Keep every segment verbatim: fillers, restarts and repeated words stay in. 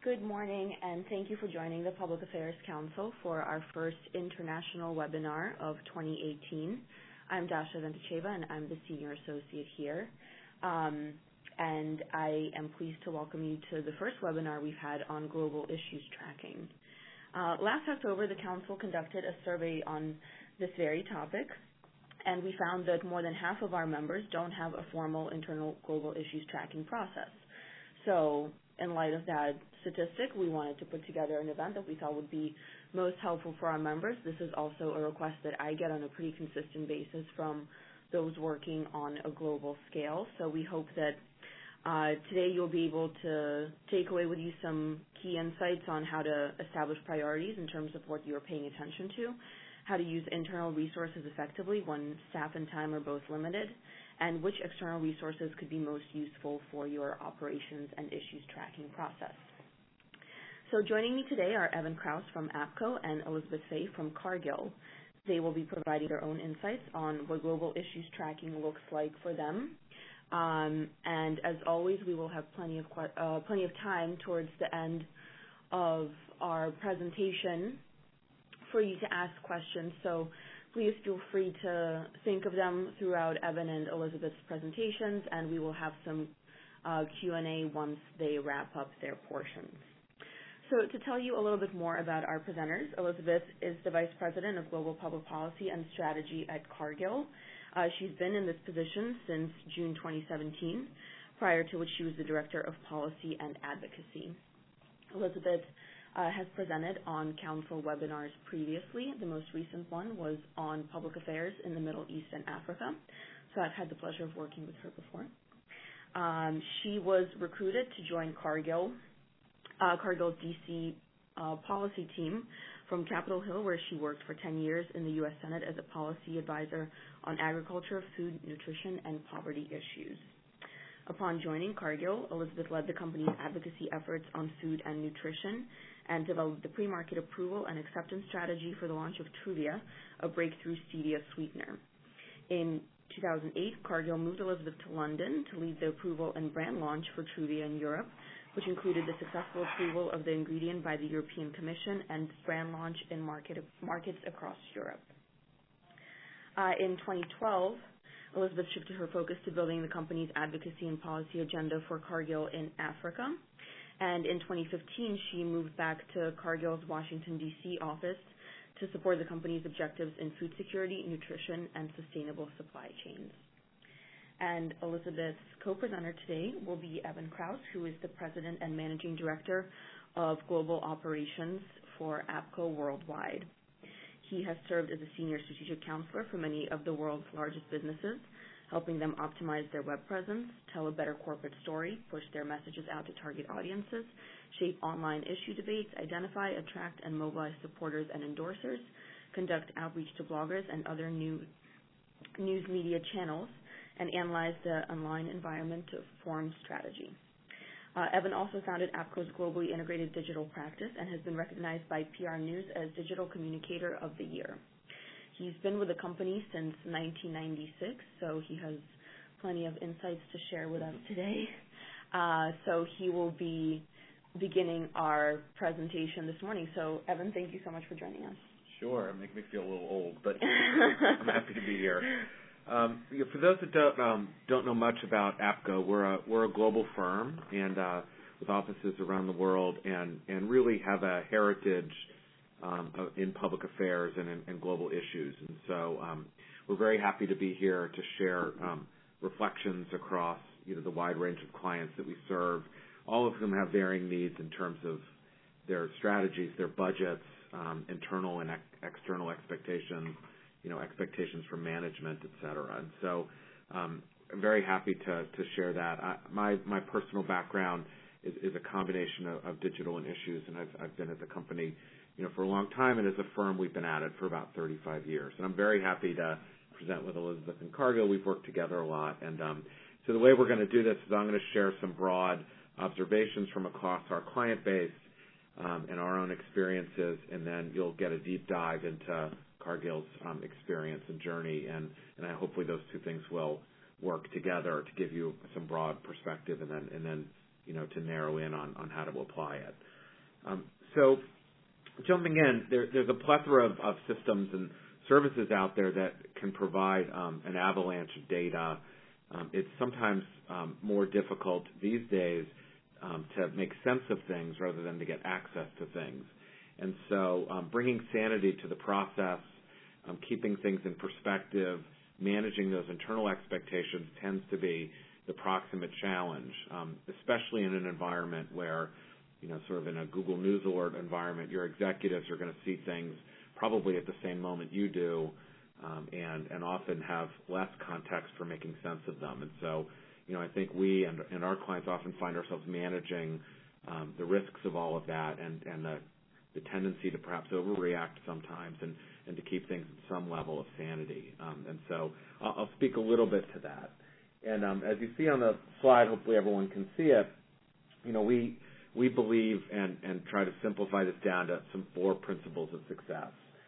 Good morning, and thank you for joining the Public Affairs Council for our first international webinar of twenty eighteen. I'm Dasha Ventacheva, and I'm the Senior Associate here. Um, and I am pleased to welcome you to the first webinar we've had on global issues tracking. Uh, last October, the Council conducted a survey on this very topic, and we found that more than half of our members don't have a formal internal global issues tracking process. So, in light of that statistic, we wanted to put together an event that we thought would be most helpful for our members. This is also a request that I get on a pretty consistent basis from those working on a global scale. So we hope that uh, today you'll be able to take away with you some key insights on how to establish priorities in terms of what you're paying attention to, how to use internal resources effectively when staff and time are both limited, and which external resources could be most useful for your operations and issues tracking process. So joining me today are Evan Krause from APCO and Elizabeth Fay from Cargill. They will be providing their own insights on what global issues tracking looks like for them. Um, and as always, we will have plenty of uh, plenty of time towards the end of our presentation for you to ask questions. So please feel free to think of them throughout Evan and Elizabeth's presentations, and we will have some uh, Q and A once they wrap up their portions. So to tell you a little bit more about our presenters, Elizabeth is the Vice President of Global Public Policy and Strategy at Cargill. Uh, she's been in this position since June twenty seventeen, prior to which she was the Director of Policy and Advocacy. Elizabeth Uh, has presented on council webinars previously. The most recent one was on public affairs in the Middle East and Africa. So I've had the pleasure of working with her before. Um, she was recruited to join Cargill, uh, Cargill's D C uh, policy team from Capitol Hill, where she worked for ten years in the U S Senate as a policy advisor on agriculture, food, nutrition, and poverty issues. Upon joining Cargill, Elizabeth led the company's advocacy efforts on food and nutrition and developed the pre-market approval and acceptance strategy for the launch of Truvia, a breakthrough stevia sweetener. In two thousand eight, Cargill moved Elizabeth to London to lead the approval and brand launch for Truvia in Europe, which included the successful approval of the ingredient by the European Commission and brand launch in market, markets across Europe. Uh, in twenty twelve, Elizabeth shifted her focus to building the company's advocacy and policy agenda for Cargill in Africa. And in twenty fifteen, she moved back to Cargill's Washington, D C office to support the company's objectives in food security, nutrition, and sustainable supply chains. And Elizabeth's co-presenter today will be Evan Krause, who is the President and Managing Director of Global Operations for APCO Worldwide. He has served as a senior strategic counselor for many of the world's largest businesses, helping them optimize their web presence, tell a better corporate story, push their messages out to target audiences, shape online issue debates, identify, attract, and mobilize supporters and endorsers, conduct outreach to bloggers and other new news media channels, and analyze the online environment to form strategy. Uh, Evan also founded APCO's globally integrated digital practice and has been recognized by P R News as Digital Communicator of the Year. He's been with the company since nineteen ninety-six, so he has plenty of insights to share with us today. Uh, so he will be beginning our presentation this morning. So, Evan, thank you so much for joining us. Sure. It makes me feel a little old, but I'm happy to be here. Um, for those that don't, um, don't know much about APCO, we're a, we're a global firm and uh, with offices around the world and, and really have a heritage Um, in public affairs and in and global issues. And so um, we're very happy to be here to share um, reflections across you know, the wide range of clients that we serve. All of them have varying needs in terms of their strategies, their budgets, um, internal and ex- external expectations, you know, expectations from management, et cetera. And so um, I'm very happy to, to share that. I, my, my personal background is, is a combination of, of digital and issues, and I've, I've been at the company you know, for a long time, and as a firm, we've been at it for about thirty-five years. And I'm very happy to present with Elizabeth and Cargill. We've worked together a lot. And um, so the way we're going to do this is I'm going to share some broad observations from across our client base um, and our own experiences, and then you'll get a deep dive into Cargill's um, experience and journey. And, and I, hopefully those two things will work together to give you some broad perspective and then, and then you know, to narrow in on, on how to apply it. Um, so jumping in, there, there's a plethora of, of systems and services out there that can provide um, an avalanche of data. Um, it's sometimes um, more difficult these days um, to make sense of things rather than to get access to things. And so um, bringing sanity to the process, um, keeping things in perspective, managing those internal expectations tends to be the proximate challenge, um, especially in an environment where, you know, sort of in a Google News alert environment, your executives are going to see things probably at the same moment you do, um, and, and often have less context for making sense of them. And so, you know, I think we and, and our clients often find ourselves managing um, the risks of all of that and, and the, the tendency to perhaps overreact sometimes and, and to keep things at some level of sanity. Um, and so I'll, I'll speak a little bit to that. And um, as you see on the slide, hopefully everyone can see it, you know, we we believe and, and try to simplify this down to some four principles of success.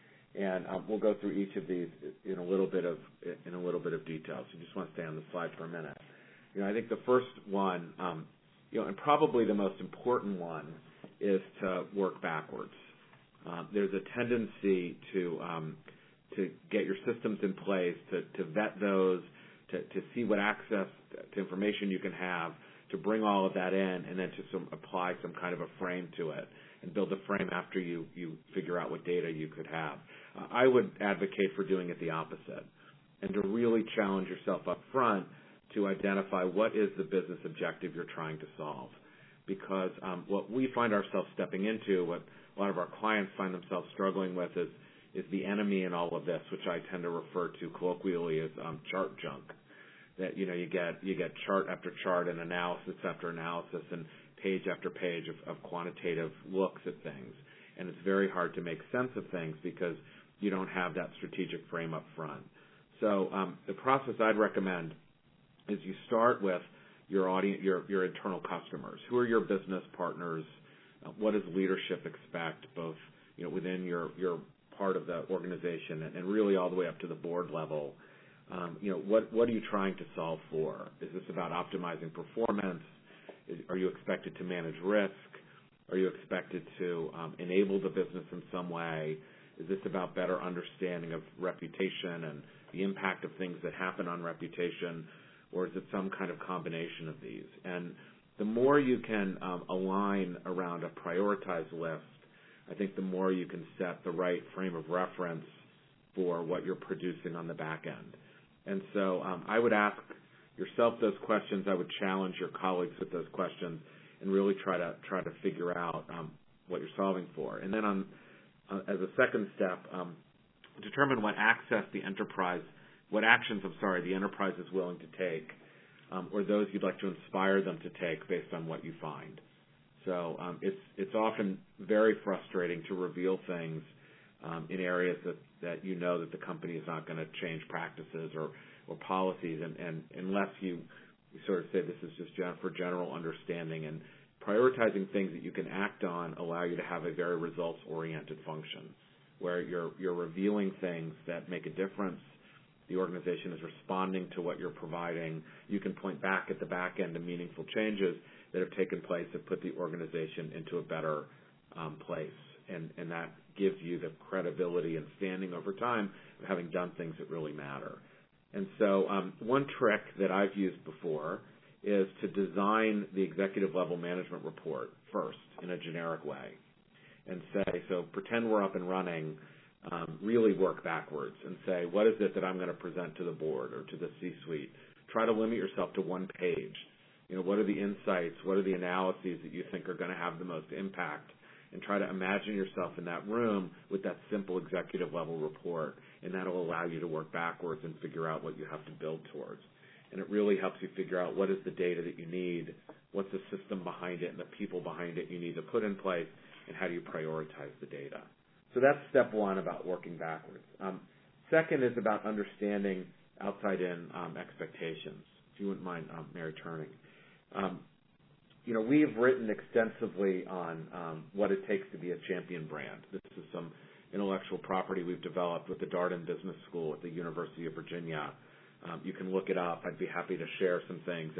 And um, we'll go through each of these in a little bit of in a little bit of detail. So just want to stay on the slide for a minute. You know, I think the first one, um, you know, and probably the most important one, is to work backwards. Um, there's a tendency to um, to get your systems in place, to, to vet those, to, to see what access to information you can have, to bring all of that in, and then to some, apply some kind of a frame to it and build a frame after you, you figure out what data you could have. Uh, I would advocate for doing it the opposite and to really challenge yourself up front to identify what is the business objective you're trying to solve. Because um, what we find ourselves stepping into, what a lot of our clients find themselves struggling with is, is the enemy in all of this, which I tend to refer to colloquially as um, chart junk. That, you know, you get you get chart after chart and analysis after analysis and page after page of, of quantitative looks at things. And it's very hard to make sense of things because you don't have that strategic frame up front. So um, the process I'd recommend is you start with your audience, your, your internal customers. Who are your business partners? Uh, what does leadership expect, both, you know, within your, your part of the organization and, and really all the way up to the board level? Um, you know, what, what are you trying to solve for? Is this about optimizing performance? Is, are you expected to manage risk? Are you expected to um, enable the business in some way? Is this about better understanding of reputation and the impact of things that happen on reputation? Or is it some kind of combination of these? And the more you can um, align around a prioritized list, I think the more you can set the right frame of reference for what you're producing on the back end. And so um, I would ask yourself those questions. I would challenge your colleagues with those questions and really try to try to figure out um, what you're solving for. And then on, uh, as a second step, um, determine what access the enterprise, what actions, I'm sorry, the enterprise is willing to take, um, or those you'd like to inspire them to take based on what you find. So um, it's it's often very frustrating to reveal things um, in areas that, that you know that the company is not going to change practices or, or policies, and, and unless you, you sort of say this is just gen- for general understanding, and prioritizing things that you can act on allow you to have a very results-oriented function where you're you're revealing things that make a difference. The organization is responding to what you're providing. You can point back at the back end to meaningful changes that have taken place that put the organization into a better um, place. And, and that gives you the credibility and standing over time of having done things that really matter. And so um, one trick that I've used before is to design the executive level management report first in a generic way and say, so pretend we're up and running, um, really work backwards and say, what is it that I'm going to present to the board or to the C-suite? Try to limit yourself to one page. You know, what are the insights? What are the analyses that you think are going to have the most impact? And try to imagine yourself in that room with that simple executive level report, and that will allow you to work backwards and figure out what you have to build towards. And it really helps you figure out what is the data that you need, what's the system behind it and the people behind it you need to put in place, and how do you prioritize the data. So that's step one about working backwards. Um, second is about understanding outside-in um, expectations. If you wouldn't mind, um, Mary, turning. Um, you know, we've written extensively on um, what it takes to be a champion brand. This is some intellectual property we've developed with the Darden Business School at the University of Virginia. Um, you can look it up. I'd be happy to share some things. And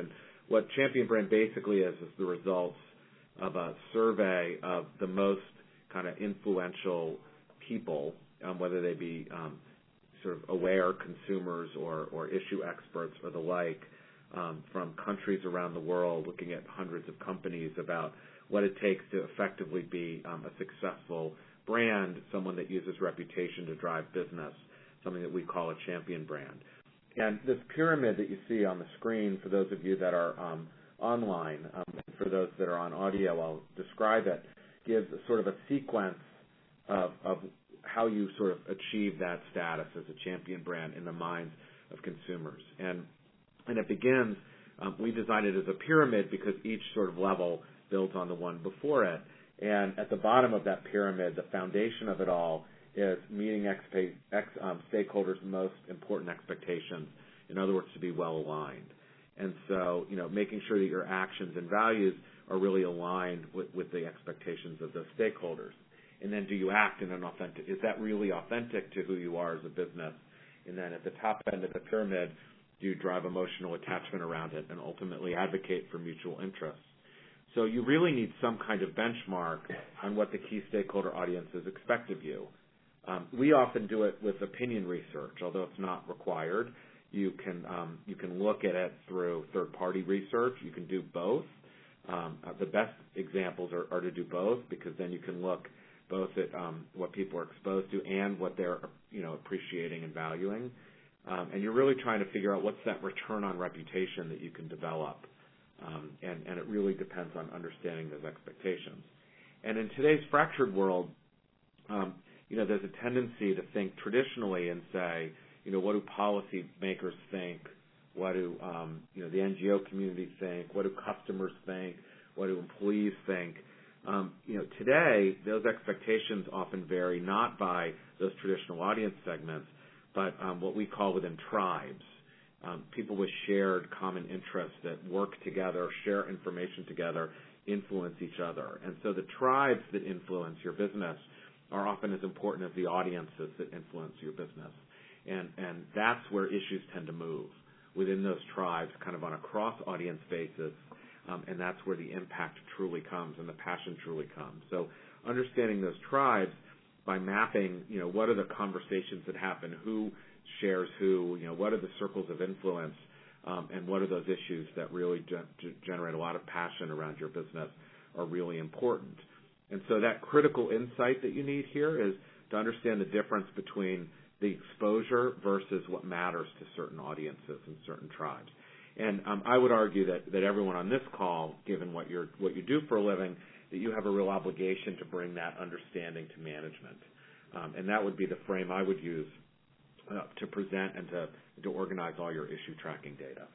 what Champion Brand basically is is the results of a survey of the most kind of influential people, um, whether they be um, sort of aware consumers or, or issue experts or the like, um, from countries around the world, looking at hundreds of companies about what it takes to effectively be um, a successful brand, someone that uses reputation to drive business, something that we call a champion brand. And this pyramid that you see on the screen, for those of you that are um, online, um, and for those that are on audio, I'll describe it, gives a sort of a sequence of, of how you sort of achieve that status as a champion brand in the minds of consumers. And, and it begins, um, we designed it as a pyramid because each sort of level builds on the one before it. And at the bottom of that pyramid, the foundation of it all is meeting ex, ex, um, stakeholders' most important expectations. In other words, to be well aligned. And so, you know, making sure that your actions and values are really aligned with, with the expectations of those stakeholders. And then do you act in an authentic, is that really authentic to who you are as a business? And then at the top end of the pyramid, do you drive emotional attachment around it and ultimately advocate for mutual interests? So you really need some kind of benchmark on what the key stakeholder audiences expect of you. Um, we often do it with opinion research, although it's not required. You can um, you can look at it through third-party research. You can do both. Um, uh, the best examples are, are to do both, because then you can look both at um, what people are exposed to and what they're, you know, appreciating and valuing. Um, and you're really trying to figure out what's that return on reputation that you can develop. Um, and, and it really depends on understanding those expectations. And in today's fractured world, um, you know, there's a tendency to think traditionally and say, you know, what do policymakers think? What do, um, you know, the N G O community think? What do customers think? What do employees think? Um, you know, today, those expectations often vary not by those traditional audience segments, but um, what we call within tribes. Um, people with shared common interests that work together, share information together, influence each other. And so the tribes that influence your business are often as important as the audiences that influence your business. And, and that's where issues tend to move, within those tribes, kind of on a cross-audience basis, um, and that's where the impact truly comes and the passion truly comes. So understanding those tribes by mapping, you know, what are the conversations that happen, who shares who, you know, what are the circles of influence, um, and what are those issues that really ge- generate a lot of passion around your business are really important. And so that critical insight that you need here is to understand the difference between the exposure versus what matters to certain audiences and certain tribes. And um, I would argue that, that everyone on this call, given what you're what you do for a living, that you have a real obligation to bring that understanding to management. Um, and that would be the frame I would use uh, to present and to, to organize all your issue tracking data.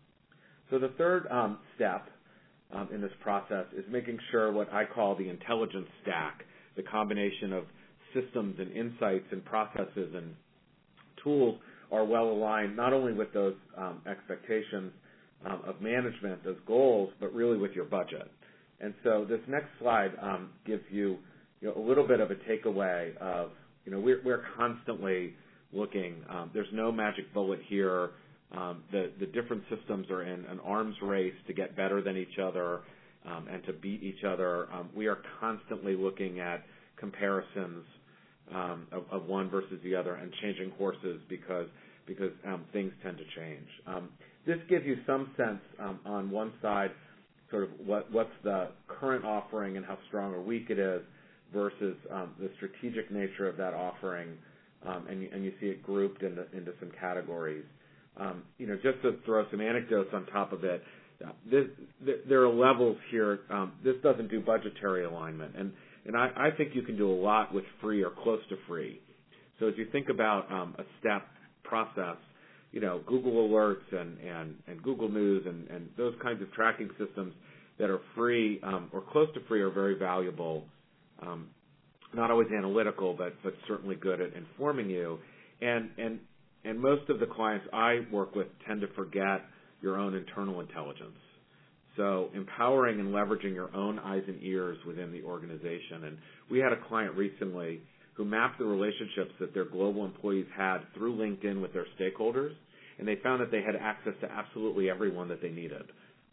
So the third um, step um, in this process is making sure what I call the intelligence stack, the combination of systems and insights and processes and tools are well aligned not only with those um, expectations um, of management, those goals, but really with your budget. And so this next slide um, gives you, you know, a little bit of a takeaway of, you know, we're, we're constantly looking. Um, there's no magic bullet here. Um, the, the different systems are in an arms race to get better than each other um, and to beat each other. Um, we are constantly looking at comparisons um, of, of one versus the other and changing horses because because um, things tend to change. Um, this gives you some sense um, on one side, sort of what, what's the current offering and how strong or weak it is versus um, the strategic nature of that offering, um, and, you, and you see it grouped into, into some categories. Um, you know, just to throw some anecdotes on top of it, uh, this, th- there are levels here. Um, this doesn't do budgetary alignment, and and I, I think you can do a lot with free or close to free. So as you think about um, a step process, you know, Google Alerts and, and, and Google News and, and those kinds of tracking systems that are free um, or close to free are very valuable. Um, not always analytical, but but certainly good at informing you. And and and most of the clients I work with tend to forget your own internal intelligence. So empowering and leveraging your own eyes and ears within the organization. And we had a client recently who mapped the relationships that their global employees had through LinkedIn with their stakeholders, and they found that they had access to absolutely everyone that they needed.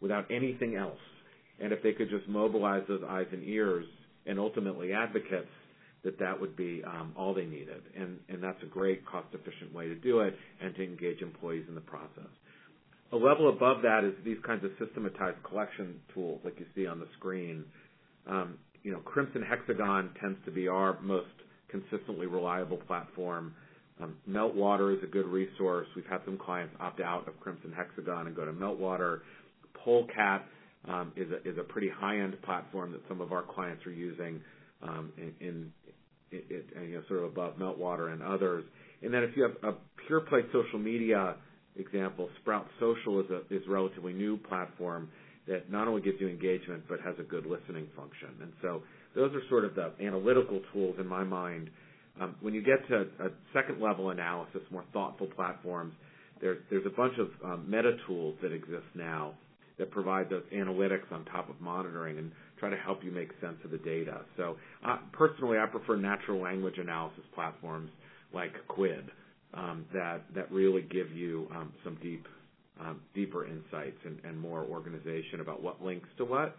without anything else. And if they could just mobilize those eyes and ears and ultimately advocates, that that would be um, all they needed. And, and that's a great cost-efficient way to do it and to engage employees in the process. A level above that is these kinds of systematized collection tools like you see on the screen. Um, you know, Crimson Hexagon tends to be our most consistently reliable platform. Um, Meltwater is a good resource. We've had some clients opt out of Crimson Hexagon and go to Meltwater. Polecat um, is, a, is a pretty high-end platform that some of our clients are using um, in, in it, it, you know, sort of above Meltwater and others. And then if you have a pure-play social media example, Sprout Social is a is a relatively new platform that not only gives you engagement but has a good listening function. And so those are sort of the analytical tools in my mind. Um, when you get to a second-level analysis, more thoughtful platforms, there's there's a bunch of um, meta tools that exist now that provide those analytics on top of monitoring and try to help you make sense of the data. So uh, personally, I prefer natural language analysis platforms like Quid um, that that really give you um, some deep, um, deeper insights and, and more organization about what links to what.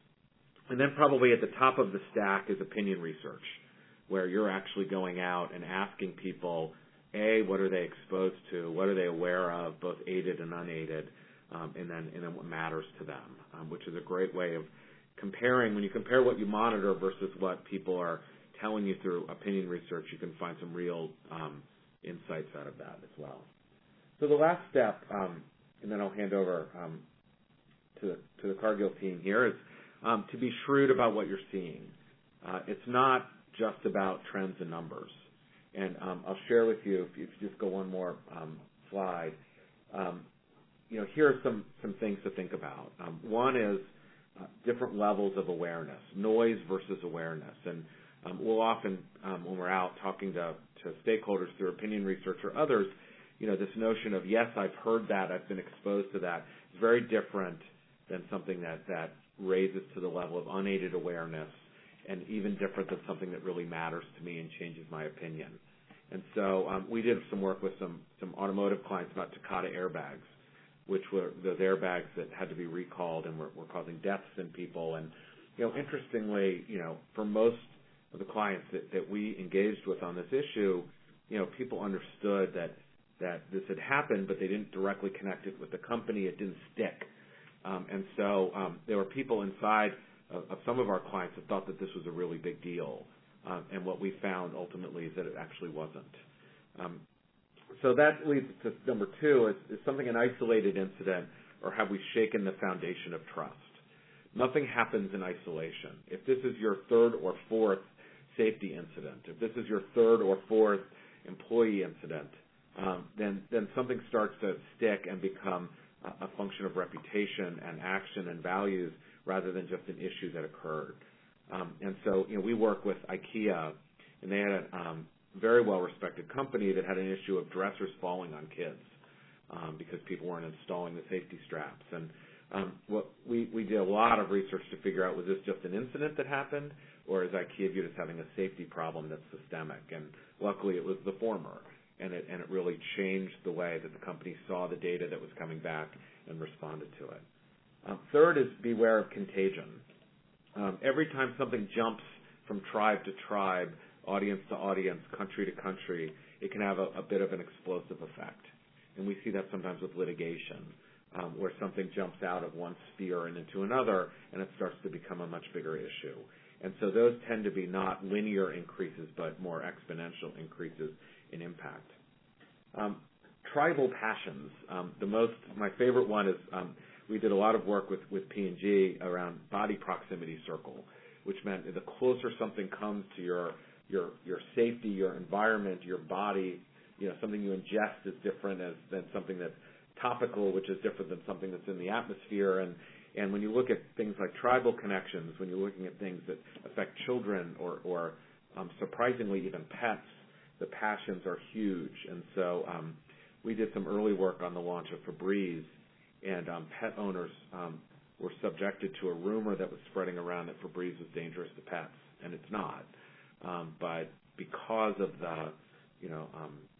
And then probably at the top of the stack is opinion research, where you're actually going out and asking people, A, what are they exposed to, what are they aware of, both aided and unaided, um, and then and then what matters to them, um, which is a great way of comparing. When you compare what you monitor versus what people are telling you through opinion research, you can find some real um, insights out of that as well. So the last step, um, and then I'll hand over um, to, the, to the Cargill team here, is um, to be shrewd about what you're seeing. Uh, it's not just about trends and numbers. And um, I'll share with you, if you, if you just go one more um, slide, um, you know, here are some, some things to think about. Um, one is uh, different levels of awareness, noise versus awareness. And um, we'll often, um, when we're out talking to, to stakeholders through opinion research or others, you know, this notion of, yes, I've heard that, I've been exposed to that, is very different than something that, that raises to the level of unaided awareness, and even different than something that really matters to me and changes my opinion. And so um, we did some work with some, some automotive clients about Takata airbags, which were those airbags that had to be recalled and were, were causing deaths in people. And, you know, interestingly, you know, for most of the clients that, that we engaged with on this issue, you know, people understood that, that this had happened, but they didn't directly connect it with the company. It didn't stick. Um, and so um, there were people inside of, of some of our clients that thought that this was a really big deal. Um, and what we found ultimately is that it actually wasn't. Um, so that leads to number two, is, is something an isolated incident, or have we shaken the foundation of trust? Nothing happens in isolation. If this is your third or fourth safety incident, if this is your third or fourth employee incident, um, then, then something starts to stick and become a, a function of reputation and action and values rather than just an issue that occurred. Um, and so, you know, we work with IKEA, and they had a um, very well-respected company that had an issue of dressers falling on kids um, because people weren't installing the safety straps. And um, what we, we did a lot of research to figure out, was this just an incident that happened, or is IKEA viewed as having a safety problem that's systemic? And luckily, it was the former, and it, and it really changed the way that the company saw the data that was coming back and responded to it. Um, third is beware of contagion. Um, every time something jumps from tribe to tribe, audience to audience, country to country, it can have a, a bit of an explosive effect. And we see that sometimes with litigation, um, where something jumps out of one sphere and into another, and it starts to become a much bigger issue. And so those tend to be not linear increases, but more exponential increases in impact. Um, tribal passions. Um, the most, my favorite one is um, we did a lot of work with, with P and G around body proximity circle, which meant the closer something comes to your, your, your safety, your environment, your body, you know, something you ingest is different as, than something that's topical, which is different than something that's in the atmosphere. And, and when you look at things like tribal connections, when you're looking at things that affect children or, or um, surprisingly even pets, the passions are huge. And so um, we did some early work on the launch of Febreze, and um, pet owners um, were subjected to a rumor that was spreading around that Febreze was dangerous to pets, and it's not. Um, but because of the, you know, um,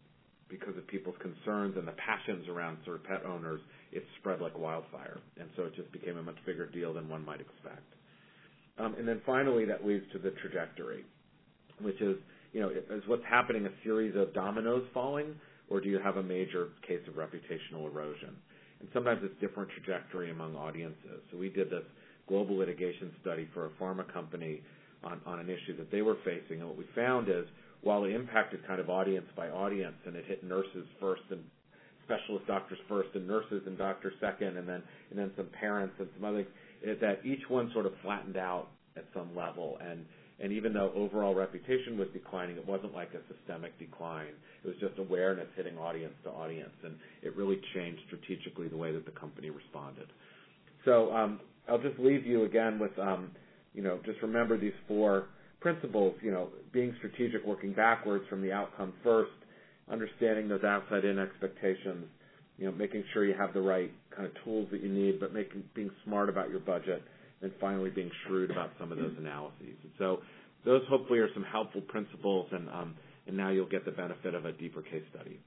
because of people's concerns and the passions around sort of pet owners, it spread like wildfire. And so it just became a much bigger deal than one might expect. Um, and then finally, that leads to the trajectory, which is, you know, is what's happening a series of dominoes falling, or do you have a major case of reputational erosion? And sometimes it's different trajectory among audiences. So we did this global litigation study for a pharma company on, on an issue that they were facing. And what we found is, while it impacted kind of audience by audience, and it hit nurses first and specialist doctors first and nurses and doctors second, and then and then some parents and some other, it, that each one sort of flattened out at some level. And, and even though overall reputation was declining, it wasn't like a systemic decline. It was just awareness hitting audience to audience, and it really changed strategically the way that the company responded. So um, I'll just leave you again with, um, you know, just remember these four principles, you know, being strategic, working backwards from the outcome first, understanding those outside-in expectations, you know, making sure you have the right kind of tools that you need, but making, being smart about your budget, and finally being shrewd about some of those analyses. And so those hopefully are some helpful principles, and, um, and now you'll get the benefit of a deeper case study.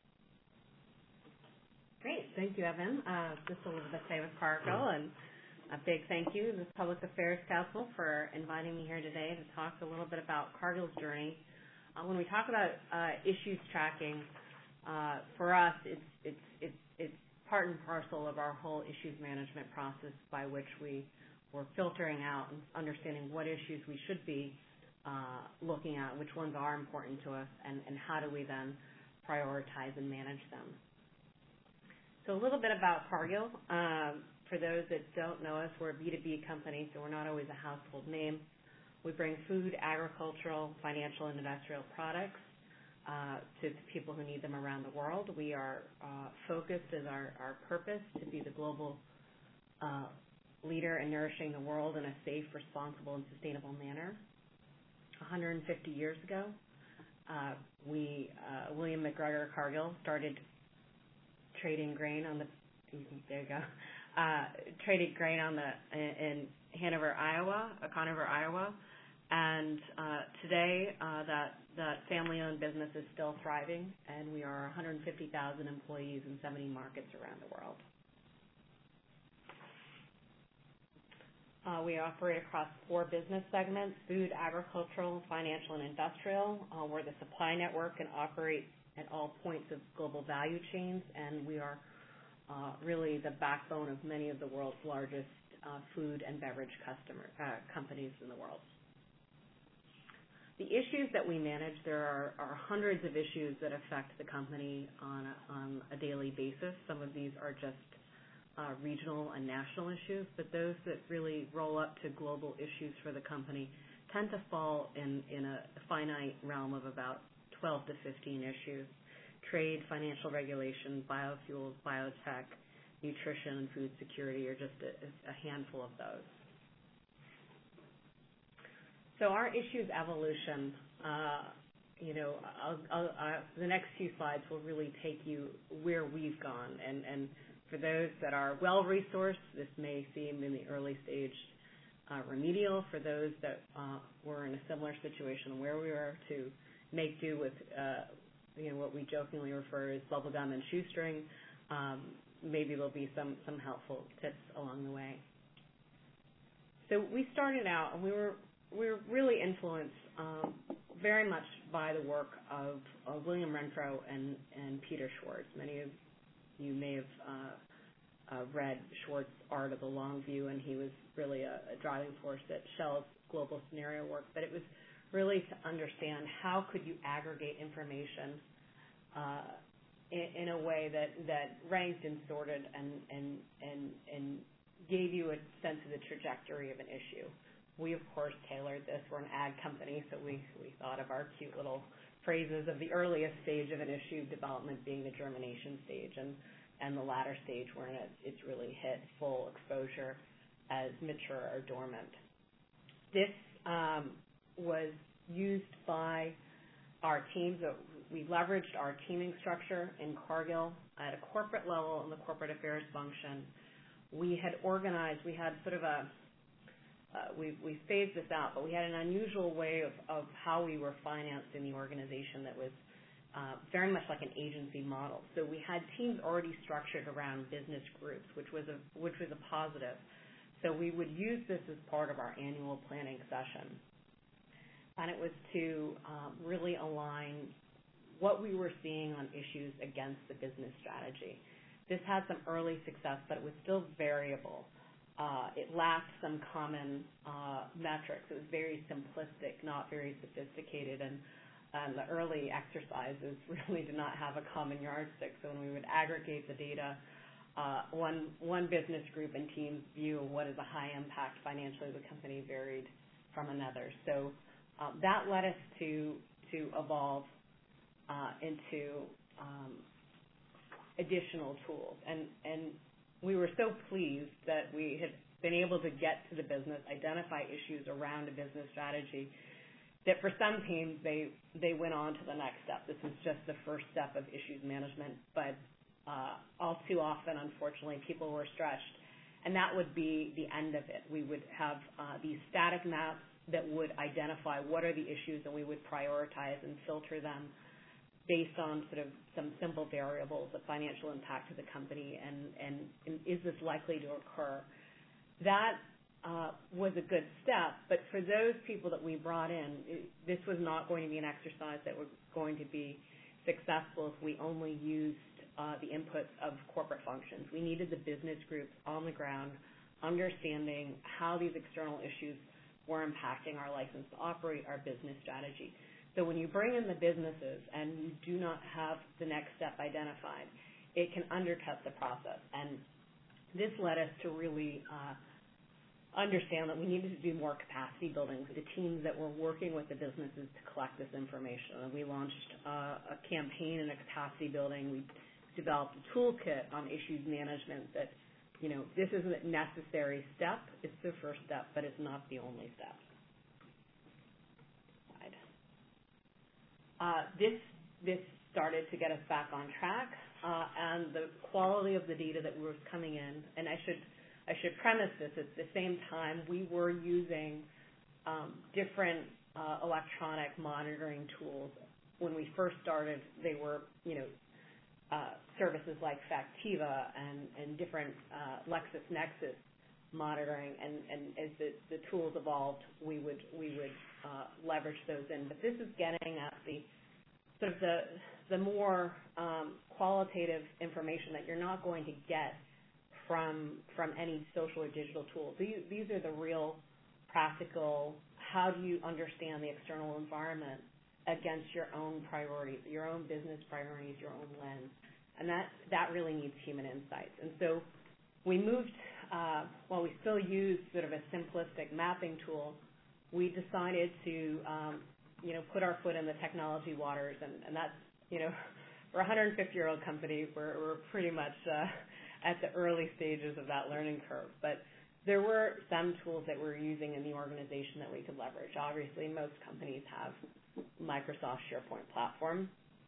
Great. Thank you, Evan. Uh, this is Elizabeth Fay with Cargill, and a big thank you to the Public Affairs Council for inviting me here today to talk a little bit about Cargill's journey. Uh, when we talk about uh, issues tracking, uh, for us, it's, it's, it's, it's part and parcel of our whole issues management process by which we were filtering out and understanding what issues we should be uh, looking at, which ones are important to us, and, and how do we then prioritize and manage them. So a little bit about Cargill. Um, For those that don't know us, we're a B two B company, so we're not always a household name. We bring food, agricultural, financial, and industrial products uh, to people who need them around the world. We are uh, focused as our, our purpose to be the global uh, leader in nourishing the world in a safe, responsible, and sustainable manner. one hundred fifty years ago, uh, we, uh, William McGregor Cargill, started trading grain on the, there you go, Uh, traded grain on the in Hanover, Iowa, uh, Conover, Iowa, and uh, today uh, that that family-owned business is still thriving, and we are one hundred fifty thousand employees in seventy markets around the world. Uh, we operate across four business segments: food, agricultural, financial, and industrial. Uh, we're the supply network and operate at all points of global value chains, and we are Uh, really the backbone of many of the world's largest uh, food and beverage customer uh, companies in the world. The issues that we manage, there are, are hundreds of issues that affect the company on a, on a daily basis. Some of these are just uh, regional and national issues, but those that really roll up to global issues for the company tend to fall in, in a finite realm of about twelve to fifteen issues. Trade, financial regulation, biofuels, biotech, nutrition, and food security are just a, a handful of those. So our issues evolution, uh, you know, I'll, I'll, I'll, the next few slides will really take you where we've gone. And, and for those that are well-resourced, this may seem in the early stage uh, remedial. For those that uh, were in a similar situation where we were to make do with uh, you know, what we jokingly refer as bubblegum and shoestring, um, maybe there'll be some, some helpful tips along the way. So we started out, and we were, we were really influenced um, very much by the work of, of William Renfro and, and Peter Schwartz. Many of you may have uh, uh, read Schwartz's Art of the Long View, and he was really a, a driving force at Shell's global scenario work, but it was really to understand how could you aggregate information uh, in, in a way that, that ranked and sorted and, and, and, and gave you a sense of the trajectory of an issue. We, of course, tailored this. We're an ag company, so we, we thought of our cute little phrases of the earliest stage of an issue development being the germination stage, and, and the latter stage where it's, it's really hit full exposure as mature or dormant. This um, was used by our teams. We leveraged our teaming structure in Cargill at a corporate level in the corporate affairs function. We had organized, we had sort of a, uh, we, we phased this out, but we had an unusual way of, of how we were financed in the organization that was uh, very much like an agency model. So we had teams already structured around business groups, which was a which was a positive. So we would use this as part of our annual planning session, and it was to um, really align what we were seeing on issues against the business strategy. This had some early success, but it was still variable. Uh, it lacked some common uh, metrics. It was very simplistic, not very sophisticated, and, and the early exercises really did not have a common yardstick. So when we would aggregate the data, uh, one one business group and team's view of what is a high impact financially of the company varied from another. So uh, that led us to to evolve uh, into um, additional tools, and and we were so pleased that we had been able to get to the business, identify issues around a business strategy, that for some teams, they, they went on to the next step. This is just the first step of issues management, but uh, all too often, unfortunately, people were stretched, and that would be the end of it. We would have uh, these static maps that would identify what are the issues, and we would prioritize and filter them based on sort of some simple variables of financial impact to the company, and, and, and is this likely to occur? That uh, was a good step, but for those people that we brought in, it, this was not going to be an exercise that was going to be successful if we only used uh, the inputs of corporate functions. We needed the business groups on the ground understanding how these external issues were impacting our license to operate, our business strategy. So when you bring in the businesses and you do not have the next step identified, it can undercut the process. And this led us to really uh, understand that we needed to do more capacity building with the teams that were working with the businesses to collect this information. And we launched uh, a campaign and a capacity building. We developed a toolkit on issues management that, you know, this isn't a necessary step. It's the first step, but it's not the only step. Uh, this this started to get us back on track, uh, and the quality of the data that was coming in. And I should I should premise this at the same time we were using um, different uh, electronic monitoring tools. When we first started, they were you know uh, services like Factiva and and different uh, LexisNexis monitoring. And, and as the, the tools evolved, we would we would uh, leverage those in. But this is getting at the sort of the the more um, qualitative information that you're not going to get from from any social or digital tool. These, these are the real practical, how do you understand the external environment against your own priorities, your own business priorities, your own lens. And that, that really needs human insights. And so we moved, uh, while we still use sort of a simplistic mapping tool, we decided to, um, you know, put our foot in the technology waters, and, and that's, you know, we're a one hundred fifty-year-old company. We're, we're pretty much uh, at the early stages of that learning curve. But there were some tools that we're using in the organization that we could leverage. Obviously, most companies have Microsoft SharePoint platform,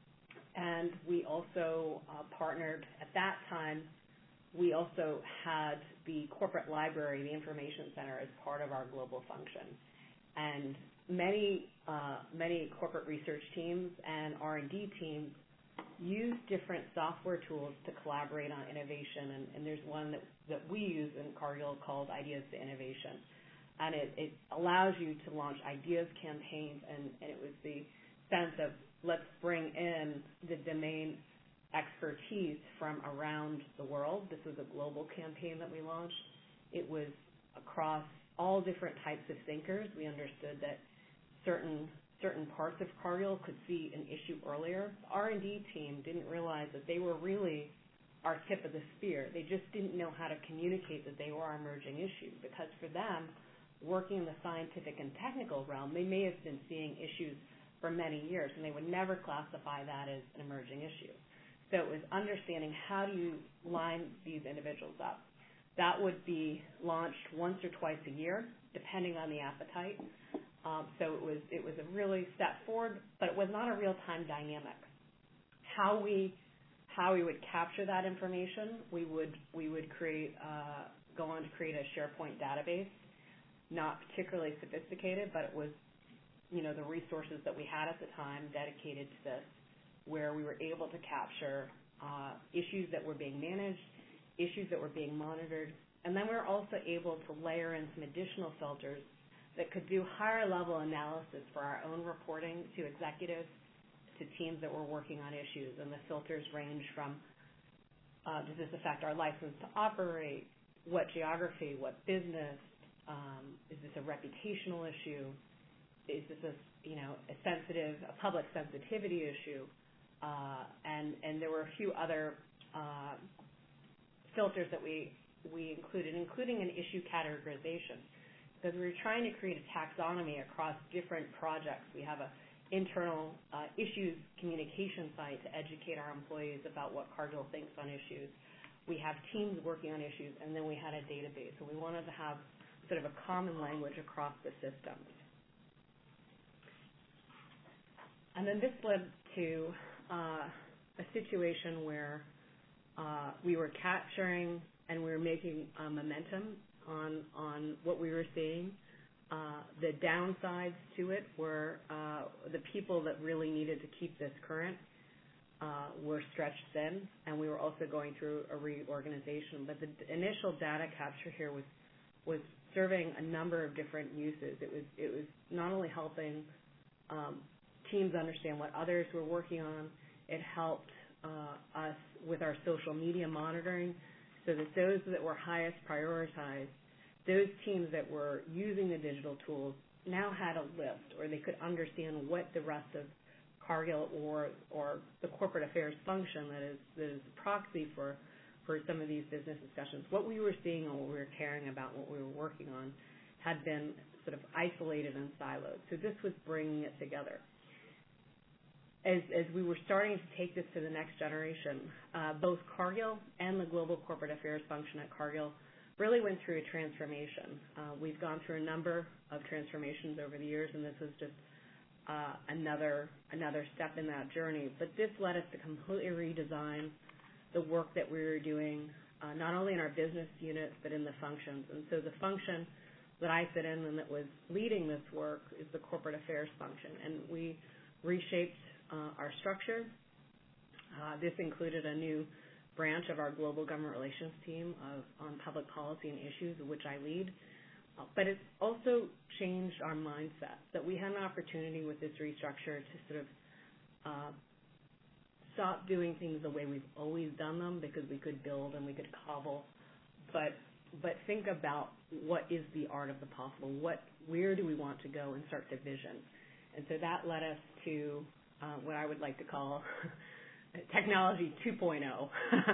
and we also uh, partnered at that time. We also had the corporate library, the information center, as part of our global function. And many uh, many corporate research teams and R and D teams use different software tools to collaborate on innovation. And, and there's one that, that we use in Cargill called Ideas to Innovation. And it, it allows you to launch ideas campaigns, and, and it was the sense of let's bring in the domain expertise from around the world. This was a global campaign that we launched. It was across all different types of thinkers. We understood that certain certain parts of Cargill could see an issue earlier. The R and D team didn't realize that they were really our tip of the spear. They just didn't know how to communicate that they were our emerging issue, because for them, working in the scientific and technical realm, they may have been seeing issues for many years, and they would never classify that as an emerging issue. So it was understanding how do you line these individuals up. That would be launched once or twice a year, depending on the appetite. Um, so it was it was a really step forward, but it was not a real-time dynamic. How we how we would capture that information, we would we would create uh, go on to create a SharePoint database, not particularly sophisticated, but it was you know the resources that we had at the time dedicated to this. where we were able to capture uh, issues that were being managed, issues that were being monitored, and then we were also able to layer in some additional filters that could do higher level analysis for our own reporting to executives, to teams that were working on issues. And the filters range from, uh, does this affect our license to operate? What geography? What business? Um, is this a reputational issue? Is this a, you know, a sensitive, a public sensitivity issue? Uh, and, and there were a few other uh, filters that we, we included, including an issue categorization, because we were trying to create a taxonomy across different projects. We have an internal uh, issues communication site to educate our employees about what Cargill thinks on issues. We have teams working on issues, and then we had a database. So we wanted to have sort of a common language across the systems. And then this led to uh, a situation where uh, we were capturing and we were making uh, momentum on on what we were seeing. Uh, the downsides to it were uh, the people that really needed to keep this current uh, were stretched thin, and we were also going through a reorganization. But the initial data capture here was was serving a number of different uses. It was it was not only helping um, teams understand what others were working on, it helped uh, us with our social media monitoring, so that those that were highest prioritized, those teams that were using the digital tools now had a list, or they could understand what the rest of Cargill or or the corporate affairs function that is that is the proxy for for some of these business discussions, what we were seeing and what we were caring about, what we were working on, had been sort of isolated and siloed. So this was bringing it together. As, as we were starting to take this to the next generation, uh, both Cargill and the global corporate affairs function at Cargill really went through a transformation. Uh, we've gone through a number of transformations over the years, and this was just uh, another another step in that journey. But this led us to completely redesign the work that we were doing, uh, not only in our business units, but in the functions. And so the function that I sit in and that was leading this work is the corporate affairs function. And we reshaped uh, our structure. Uh, this included a new branch of our global government relations team of, on public policy and issues, which I lead. Uh, but it's also changed our mindset, that we had an opportunity with this restructure to sort of uh, stop doing things the way we've always done them, because we could build and we could cobble, but but think about what is the art of the possible. What, where do we want to go, and start to vision. And so that led us to uh, what I would like to call technology two point oh.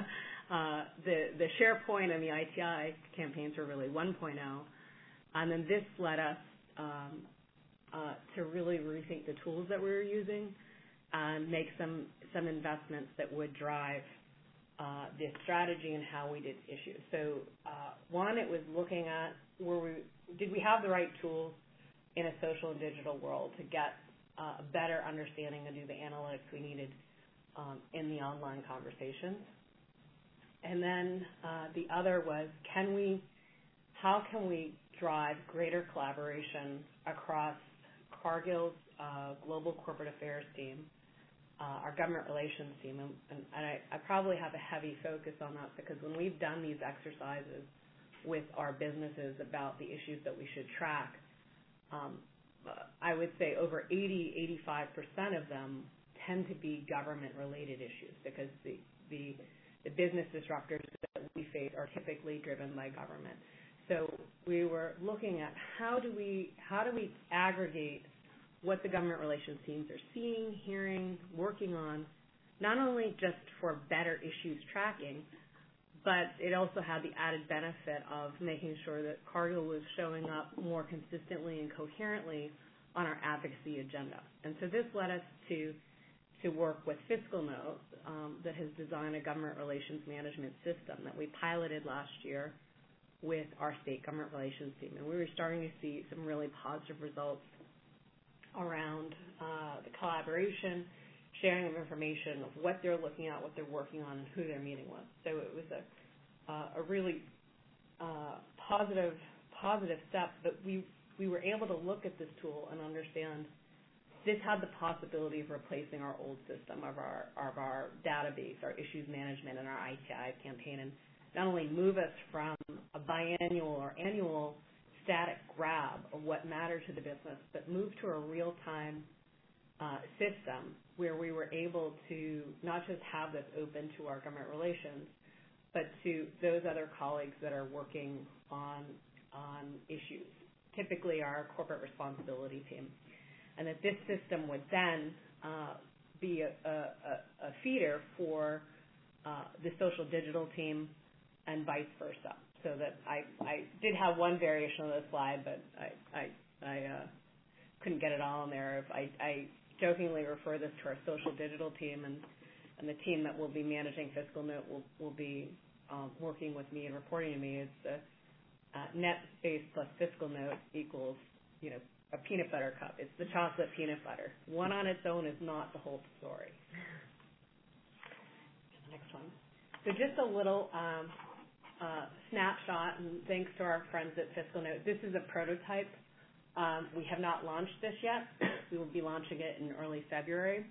uh, the the SharePoint and the I T I campaigns were really one point oh, and then this led us um, uh, to really rethink the tools that we were using and make some some investments that would drive uh, this strategy and how we did issues. So uh, one, it was looking at were we did we have the right tools in a social and digital world to get uh, a better understanding and do the analytics we needed um, in the online conversations. And then uh, the other was, can we, how can we drive greater collaboration across Cargill's uh, global corporate affairs team, uh, our government relations team, and, and I, I probably have a heavy focus on that, because when we've done these exercises with our businesses about the issues that we should track, um, I would say over eighty, eighty-five percent of them tend to be government-related issues, because the, the, the business disruptors that we face are typically driven by government. So we were looking at how do we how do we aggregate what the government relations teams are seeing, hearing, working on, not only just for better issues tracking, but it also had the added benefit of making sure that Cargill was showing up more consistently and coherently on our advocacy agenda. And so this led us to to work with FiscalNote, um, that has designed a government relations management system that we piloted last year with our state government relations team. And we were starting to see some really positive results around uh, the collaboration, sharing of information of what they're looking at, what they're working on, and who they're meeting with. So it was a, uh, a really uh, positive positive step that we, we were able to look at this tool and understand this had the possibility of replacing our old system of our of our database, our issues management, and our I T I campaign, and not only move us from a biannual or annual static grab of what mattered to the business, but move to a real-time uh, system where we were able to not just have this open to our government relations, but to those other colleagues that are working on on issues, typically our corporate responsibility team, and that this system would then uh, be a, a, a feeder for uh, the social digital team and vice versa. So that I, I did have one variation of the slide, but I, I, I uh, couldn't get it all in there. I, I jokingly refer this to our social digital team, and, and the team that will be managing Fiscal Note will, will be um, working with me and reporting to me. It's the uh, NetSpace plus Fiscal Note equals, you know, a peanut butter cup. It's the chocolate peanut butter. One on its own is not the whole story. The next one. So just a little um, uh, snapshot, and thanks to our friends at Fiscal Note. This is a prototype. Um, we have not launched this yet. We will be launching it in early February.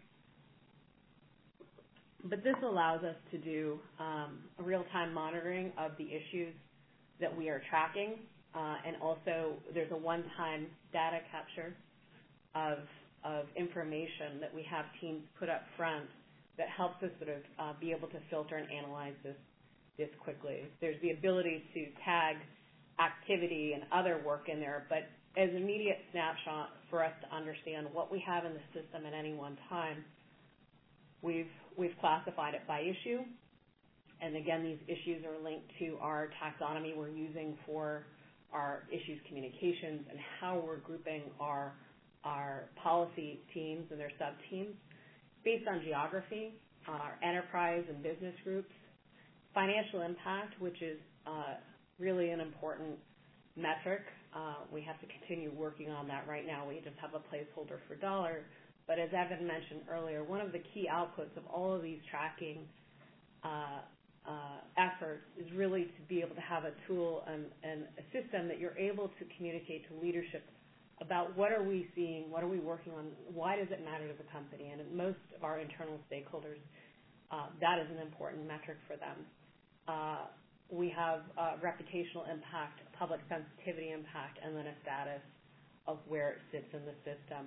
But this allows us to do um, a real-time monitoring of the issues that we are tracking. Uh, and also, there's a one-time data capture of, of information that we have teams put up front that helps us sort of uh, be able to filter and analyze this, this quickly. There's the ability to tag activity and other work in there, but as an immediate snapshot for us to understand what we have in the system at any one time, we've, we've classified it by issue. And again, these issues are linked to our taxonomy we're using for our issues communications and how we're grouping our, our policy teams and their sub-teams based on geography, our enterprise and business groups, financial impact, which is uh, really an important metric. Uh, we have to continue working on that right now. We just have a placeholder for dollar. But as Evan mentioned earlier, one of the key outputs of all of these tracking uh, Uh, efforts is really to be able to have a tool and, and a system that you're able to communicate to leadership about what are we seeing, what are we working on, why does it matter to the company, and most of our internal stakeholders, uh, that is an important metric for them. Uh, we have uh, reputational impact, public sensitivity impact, and then a status of where it sits in the system.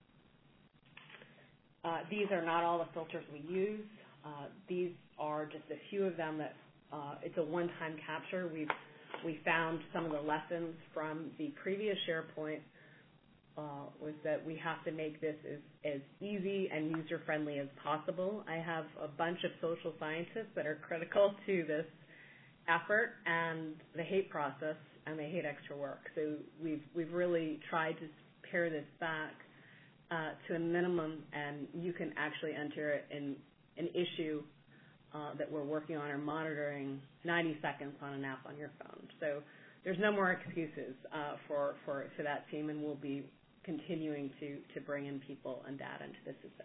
Uh, these are not all the filters we use. Uh, these are just a few of them that uh, it's a one-time capture. We've we found some of the lessons from the previous SharePoint uh, was that we have to make this as, as easy and user-friendly as possible. I have a bunch of social scientists that are critical to this effort, and they hate process and they hate extra work. So we've we've really tried to pare this back uh, to a minimum, and you can actually enter it in an issue uh, that we're working on or monitoring ninety seconds on an app on your phone. So there's no more excuses uh, for, for, for that team, and we'll be continuing to, to bring in people and data into the system.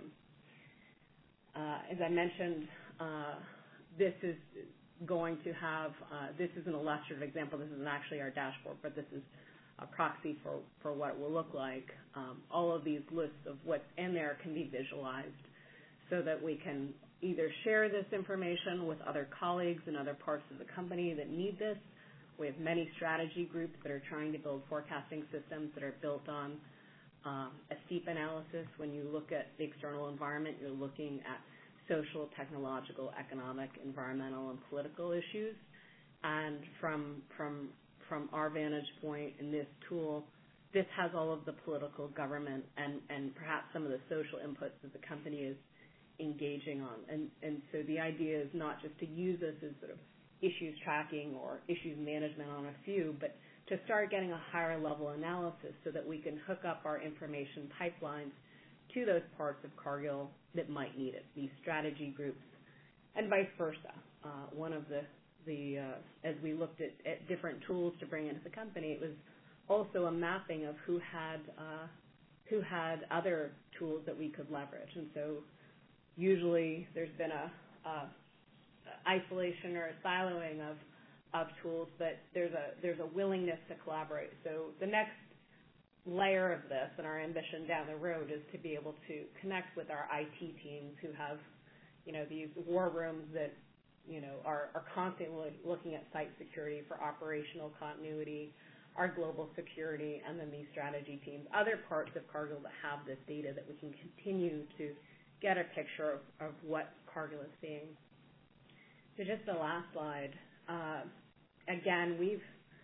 Uh, as I mentioned, uh, this is going to have, uh, this is an illustrative example. This isn't actually our dashboard, but this is a proxy for, for what it will look like. Um, all of these lists of what's in there can be visualized, so that we can either share this information with other colleagues in other parts of the company that need this. We have many strategy groups that are trying to build forecasting systems that are built on um, a STEEP analysis. When you look at the external environment, you're looking at social, technological, economic, environmental, and political issues. And from, from, from our vantage point in this tool, this has all of the political, government, and, and perhaps some of the social inputs that the company is engaging on. And, and so the idea is not just to use this as sort of issues tracking or issues management on a few, but to start getting a higher level analysis so that we can hook up our information pipelines to those parts of Cargill that might need it, these strategy groups, and vice versa. Uh, one of the, the uh, as we looked at, at different tools to bring into the company, it was also a mapping of who had, uh, who had other tools that we could leverage. And so usually there's been a, a isolation or a siloing of, of tools, but there's a there's a willingness to collaborate. So the next layer of this and our ambition down the road is to be able to connect with our I T teams who have, you know, these war rooms that, you know, are, are constantly looking at site security for operational continuity, our global security, and then these strategy teams, other parts of Cargill that have this data that we can continue to get a picture of, of what Cargill is seeing. So just the last slide. Uh, again, we've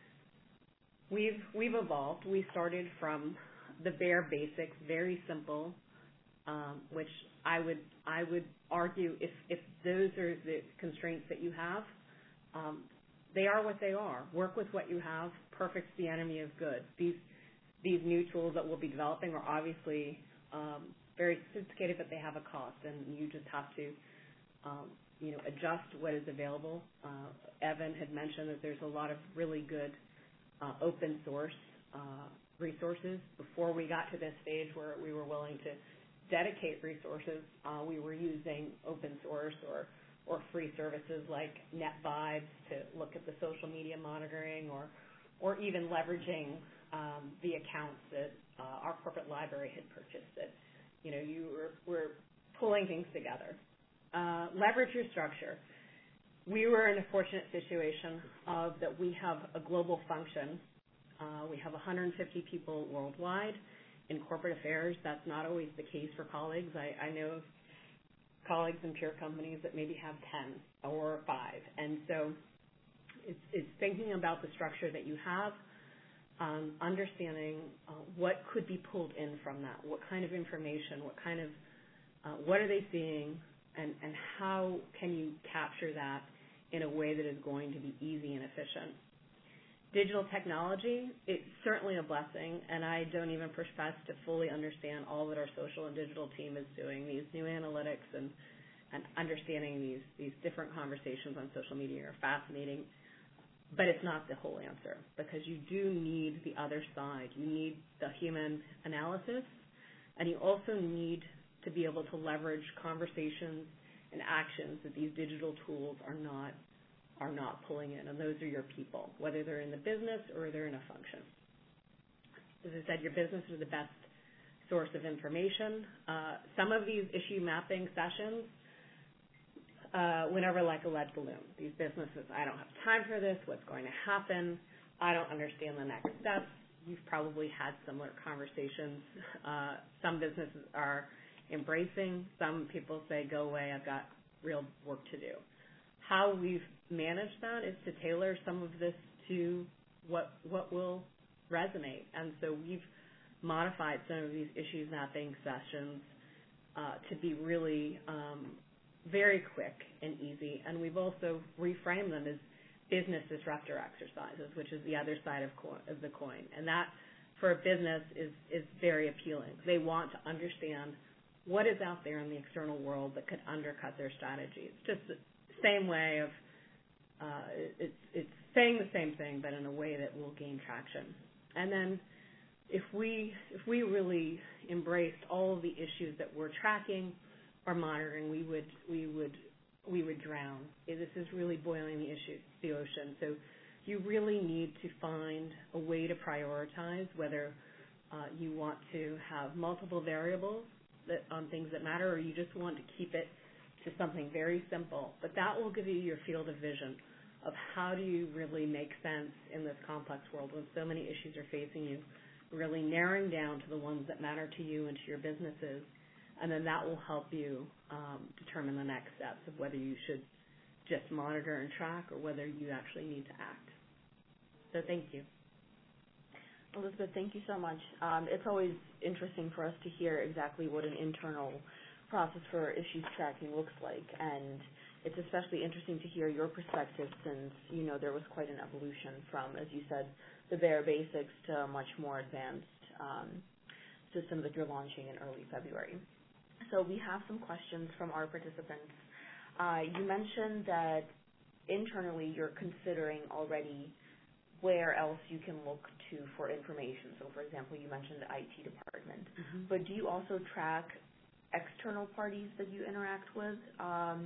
we've we've evolved. We started from the bare basics, very simple, um, which I would I would argue if if those are the constraints that you have, um, they are what they are. Work with what you have. Perfect's the enemy of good. These these new tools that we'll be developing are obviously um, very sophisticated, but they have a cost, and you just have to um, you know adjust what is available. Uh, Evan had mentioned that there's a lot of really good uh, open source uh, resources. Before we got to this stage where we were willing to dedicate resources, uh, we were using open source or or free services like NetVibes to look at the social media monitoring, or or even leveraging um, the accounts that uh, our corporate library had purchased. That you know you were, were pulling things together. Uh, leverage your structure. We were in a fortunate situation of that we have a global function. Uh, we have one hundred fifty people worldwide in corporate affairs. That's not always the case for colleagues. I, I know of colleagues in peer companies that maybe have ten or five. And so it's, it's thinking about the structure that you have, um, understanding uh, what could be pulled in from that, what kind of information, what kind of, uh, what are they seeing, and, and how can you capture that in a way that is going to be easy and efficient. Digital technology, it's certainly a blessing, and I don't even profess to fully understand all that our social and digital team is doing. These new analytics and, and understanding these, these different conversations on social media are fascinating, but it's not the whole answer, because you do need the other side. You need the human analysis, and you also need to be able to leverage conversations and actions that these digital tools are not are not pulling in, and those are your people, whether they're in the business or they're in a function. As I said, your business is the best source of information. Uh, some of these issue mapping sessions uh, went over like a lead balloon. These businesses, I don't have time for this, what's going to happen, I don't understand the next steps. You've probably had similar conversations. Uh, some businesses are embracing, some people say, go away, I've got real work to do. How we've managed that is to tailor some of this to what what will resonate. And so we've modified some of these issues mapping sessions uh, to be really um, very quick and easy. And we've also reframed them as business disruptor exercises, which is the other side of, co- of the coin. And that, for a business, is, is very appealing. They want to understand what is out there in the external world that could undercut their strategy. It's just the same way of, uh, it's, it's saying the same thing, but in a way that will gain traction. And then if we, if we really embraced all of the issues that we're tracking or monitoring, we would, we would, we would drown. This is really boiling the issue, the ocean. So you really need to find a way to prioritize whether uh, you want to have multiple variables that, on things that matter, or you just want to keep it to something very simple. But that will give you your field of vision of how do you really make sense in this complex world when so many issues are facing you, really narrowing down to the ones that matter to you and to your businesses, and then that will help you um, determine the next steps of whether you should just monitor and track or whether you actually need to act. So thank you. Elizabeth, thank you so much. Um, it's always interesting for us to hear exactly what an internal process for issues tracking looks like, and it's especially interesting to hear your perspective since, you know, there was quite an evolution from, as you said, the bare basics to much more advanced um, systems that you're launching in early February. So we have some questions from our participants. Uh, you mentioned that internally you're considering already where else you can look to for information. So, for example, you mentioned the I T department. Mm-hmm. But do you also track external parties that you interact with um,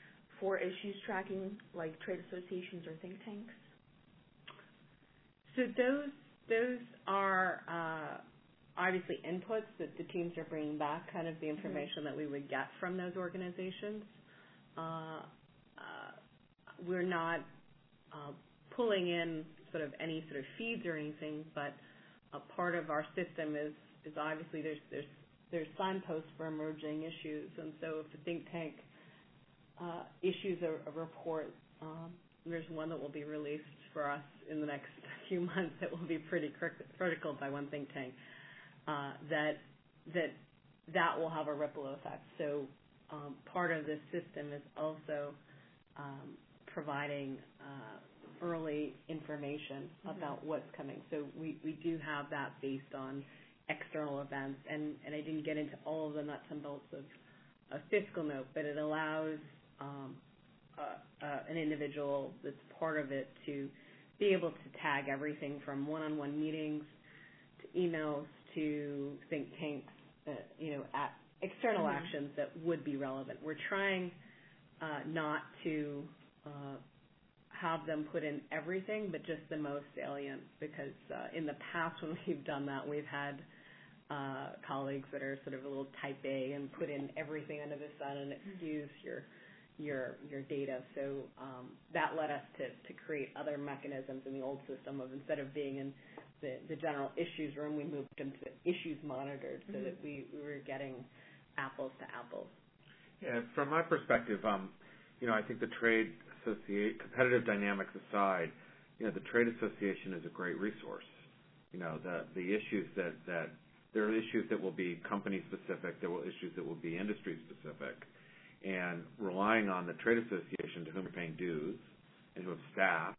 for issues tracking, like trade associations or think tanks? So those those are uh, obviously inputs that the teams are bringing back, kind of the information mm-hmm. that we would get from those organizations. Uh, uh, we're not uh, pulling in sort of any sort of feeds or anything, but a part of our system is, is obviously there's there's there's signposts for emerging issues, and so if the think tank uh, issues a, a report, um, there's one that will be released for us in the next few months that will be pretty critical by one think tank. Uh, that that that will have a ripple effect. So um, part of this system is also um, providing uh, early information mm-hmm. about what's coming. So we, we do have that based on external events, and, and I didn't get into all of the nuts and bolts of a fiscal note, but it allows um, uh, uh, an individual that's part of it to be able to tag everything from one-on-one meetings to emails to think tanks, uh, you know, at external mm-hmm. actions that would be relevant. We're trying uh, not to uh, have them put in everything, but just the most salient, because uh, in the past when we've done that, we've had uh, colleagues that are sort of a little type A and put in everything under the sun and excuse your your your data. So um, that led us to, to create other mechanisms in the old system of, instead of being in the, the general issues room, we moved into issues monitored so mm-hmm. that we, we were getting apples to apples. Yeah, from my perspective, um, you know, I think the trade associate competitive dynamics aside, you know, the trade association is a great resource. You know, the the issues that, that there are issues that will be company specific, there will issues that will be industry specific, and relying on the trade association to whom you're paying dues and who have staff,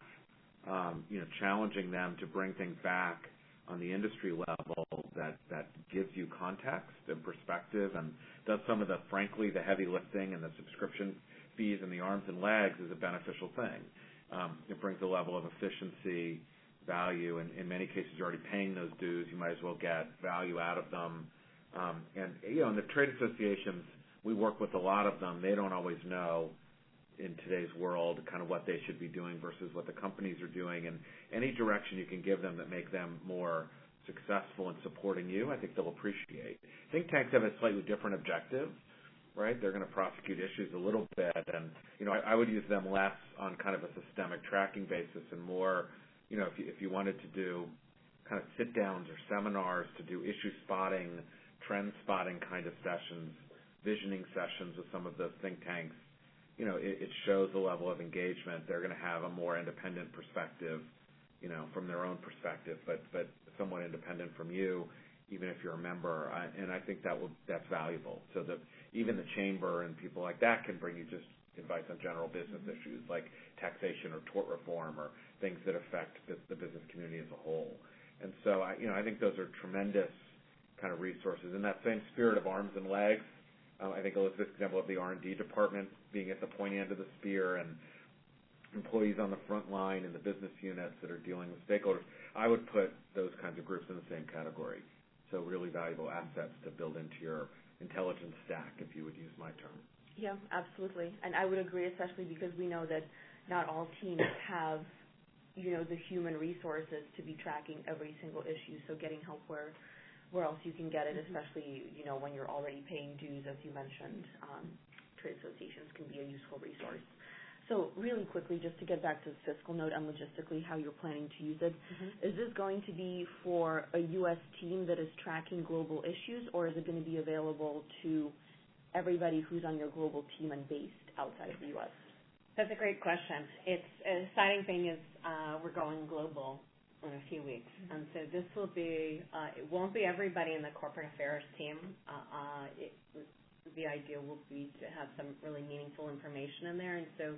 um, you know, challenging them to bring things back on the industry level that, that gives you context and perspective and does some of the, frankly, the heavy lifting and the subscription fees and the arms and legs is a beneficial thing. Um, it brings a level of efficiency, value, and in many cases you're already paying those dues. You might as well get value out of them. Um, and, you know, in the trade associations, we work with a lot of them. They don't always know in today's world kind of what they should be doing versus what the companies are doing. And any direction you can give them that make them more successful in supporting you, I think they'll appreciate. Think tanks have a slightly different objective, right? They're going to prosecute issues a little bit. And, you know, I, I would use them less on kind of a systemic tracking basis and more, you know, if you, if you wanted to do kind of sit-downs or seminars to do issue spotting, trend spotting kind of sessions, visioning sessions with some of those think tanks, you know, it, it shows the level of engagement. They're going to have a more independent perspective, you know, from their own perspective, but but somewhat independent from you, even if you're a member. I, and I think that will that's valuable. So that even the chamber and people like that can bring you just advice on general business issues like taxation or tort reform or things that affect the, the business community as a whole. And so, I, you know, I think those are tremendous kind of resources. In that same spirit of arms and legs, Um, I think Elizabeth's example of the R and D department being at the pointy end of the spear and employees on the front line and the business units that are dealing with stakeholders, I would put those kinds of groups in the same category. So really valuable assets to build into your intelligence stack, if you would use my term. Yeah, absolutely. And I would agree, especially because we know that not all teams have, you know, the human resources to be tracking every single issue. So getting help where where else you can get it, especially, you know, when you're already paying dues, as you mentioned. Um, trade associations can be a useful resource. So really quickly, just to get back to the fiscal note and logistically how you're planning to use it, mm-hmm. is this going to be for a U S team that is tracking global issues, or is it going to be available to everybody who's on your global team and based outside of the U S? That's a great question. It's an exciting thing is uh, we're going global in a few weeks. Mm-hmm. And so this will be, uh, it won't be everybody in the corporate affairs team. Uh, uh, it, the idea will be to have some really meaningful information in there. And so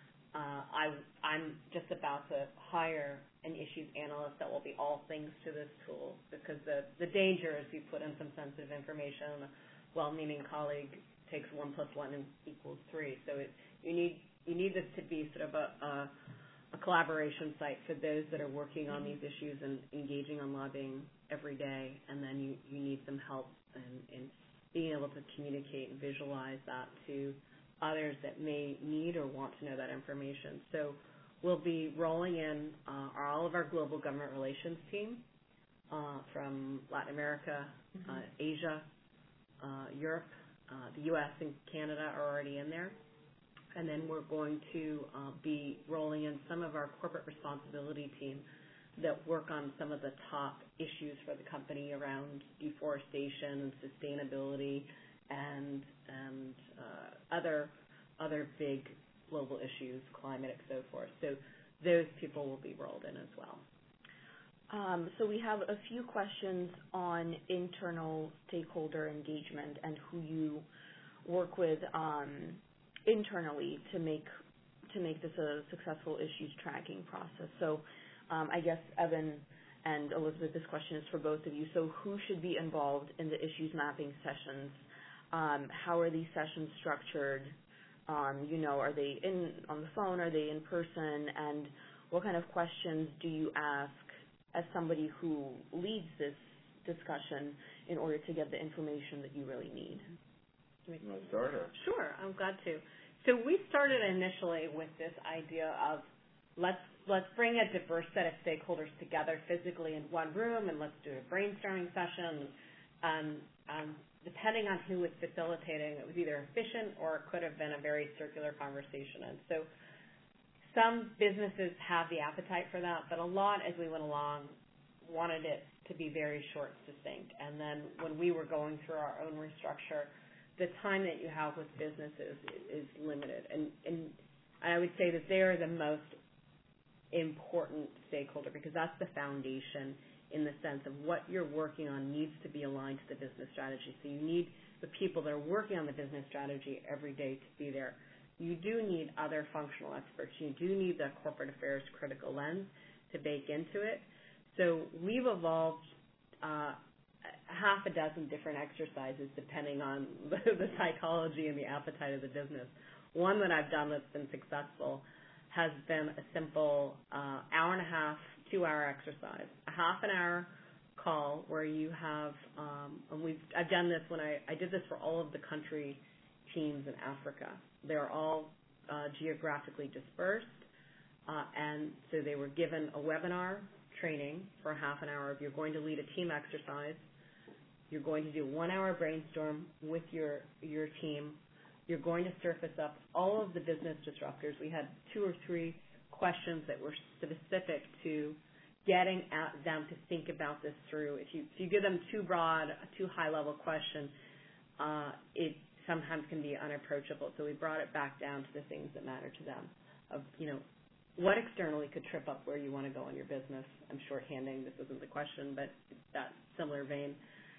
uh, I, I'm just about to hire an issues analyst that will be all things to this tool, because the, the danger is you put in some sensitive information, a well-meaning colleague takes one plus one and equals three. So it, you need you need this to be sort of a, a a collaboration site for those that are working on these issues and engaging on lobbying every day, and then you, you need some help in, in being able to communicate and visualize that to others that may need or want to know that information. So we'll be rolling in uh, all of our global government relations team uh, from Latin America, Mm-hmm. uh, Asia, uh, Europe, uh, the U S and Canada are already in there. And then we're going to uh, be rolling in some of our corporate responsibility team that work on some of the top issues for the company around deforestation and sustainability and and uh, other other big global issues, climate and so forth. So those people will be rolled in as well. Um, so we have a few questions on internal stakeholder engagement and who you work with um, internally to make to make this a successful issues tracking process. So um, I guess, Evan and Elizabeth, this question is for both of you. So who should be involved in the issues mapping sessions? Um, how are these sessions structured? Um, you know, are they in on the phone? Are they in person? And what kind of questions do you ask as somebody who leads this discussion in order to get the information that you really need? You want to start? Or? Sure, I'm glad to. So we started initially with this idea of let's let's bring a diverse set of stakeholders together physically in one room and let's do a brainstorming session. Um, um, depending on who was facilitating, it was either efficient or it could have been a very circular conversation. And so some businesses have the appetite for that, but a lot, as we went along, wanted it to be very short, succinct. And then when we were going through our own restructure, the time that you have with businesses is limited. And, and I would say that they are the most important stakeholder because that's the foundation in the sense of what you're working on needs to be aligned to the business strategy. So you need the people that are working on the business strategy every day to be there. You do need other functional experts. You do need the corporate affairs critical lens to bake into it. So we've evolved uh, half a dozen different exercises depending on the, the psychology and the appetite of the business. One that I've done that's been successful has been a simple uh, hour and a half, two-hour exercise. A half an hour call where you have, um, and we've I've done this when I, I did this for all of the country teams in Africa. They're all uh, geographically dispersed, uh, and so they were given a webinar training for half an hour. If you're going to lead a team exercise, you're going to do one hour brainstorm with your your team. You're going to surface up all of the business disruptors. We had two or three questions that were specific to getting at them to think about this through. If you if you give them too broad, a too high level question, uh, it sometimes can be unapproachable. So we brought it back down to the things that matter to them. Of you know, what externally could trip up where you want to go in your business. I'm shorthanding. This isn't the question, but that similar vein.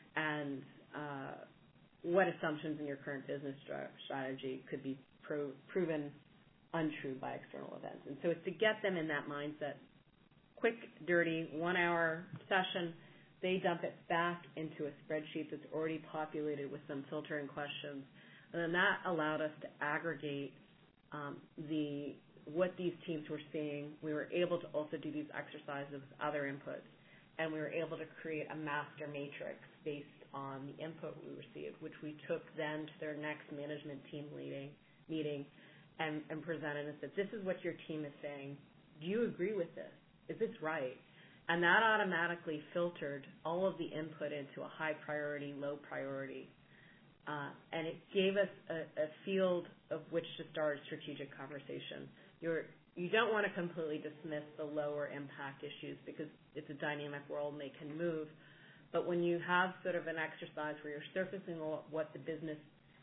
And uh, what assumptions in your current business strategy could be pro- proven untrue by external events. And so it's to get them in that mindset. Quick, dirty, one-hour session. They dump it back into a spreadsheet that's already populated with some filtering questions. And then that allowed us to aggregate um, the what these teams were seeing. We were able to also do these exercises with other inputs. And we were able to create a master matrix based on the input we received, which we took then to their next management team leading, meeting and, and presented and said, this is what your team is saying. Do you agree with this? Is this right? And that automatically filtered all of the input into a high priority, low priority. Uh, and it gave us a, a field of which to start a strategic conversation. You're, you don't want to completely dismiss the lower impact issues because it's a dynamic world and they can move. But when you have sort of an exercise where you're surfacing what the business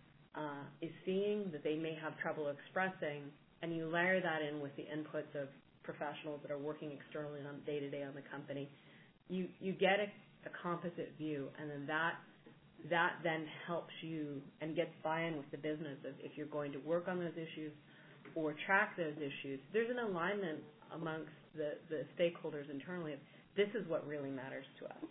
uh, is seeing that they may have trouble expressing, and you layer that in with the inputs of professionals that are working externally on day-to-day on the company, you, you get a, a composite view, and then that that then helps you and gets buy-in with the business of if you're going to work on those issues or track those issues. There's an alignment amongst the, the stakeholders internally of this is what really matters to us.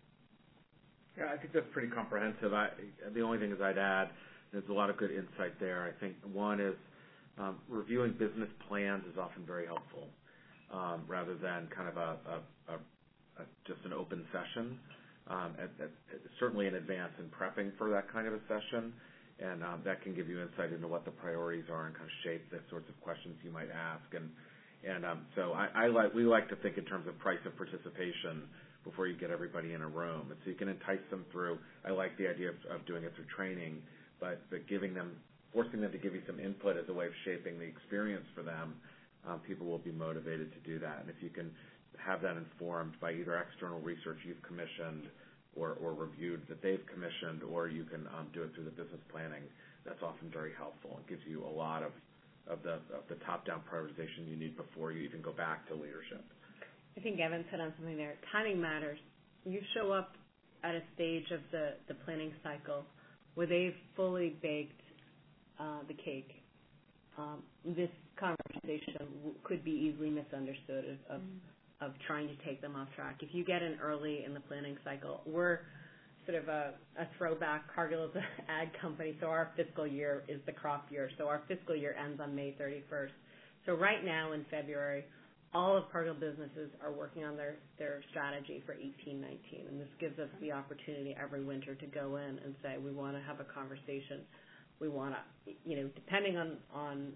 Yeah, I think that's pretty comprehensive. I, the only thing is I'd add, there's a lot of good insight there. I think one is um, reviewing business plans is often very helpful, um, rather than kind of a, a, a, a just an open session. Um, at, at, certainly in advance in prepping for that kind of a session, and um, that can give you insight into what the priorities are and kind of shape the sorts of questions you might ask. And and um, so I, I like we like to think in terms of price of participation before you get everybody in a room. And so you can entice them through. I like the idea of, of doing it through training, but, but giving them, forcing them to give you some input as a way of shaping the experience for them, um, people will be motivated to do that. And if you can have that informed by either external research you've commissioned or, or reviewed that they've commissioned, or you can um, do it through the business planning, that's often very helpful. It gives you a lot of, of the of the top-down prioritization you need before you even go back to leadership. I think Evan said on something there. Timing matters. You show up at a stage of the, the planning cycle where they've fully baked uh, the cake. Um, this conversation could be easily misunderstood of, of, mm. of trying to take them off track. If you get in early in the planning cycle, we're sort of a, a throwback. Cargill is an ag company, so our fiscal year is the crop year. So our fiscal year ends on May thirty-first. So right now in February, all of Cargill businesses are working on their, their strategy for eighteen nineteen, and this gives us the opportunity every winter to go in and say, we want to have a conversation. We want to, you know, depending on, on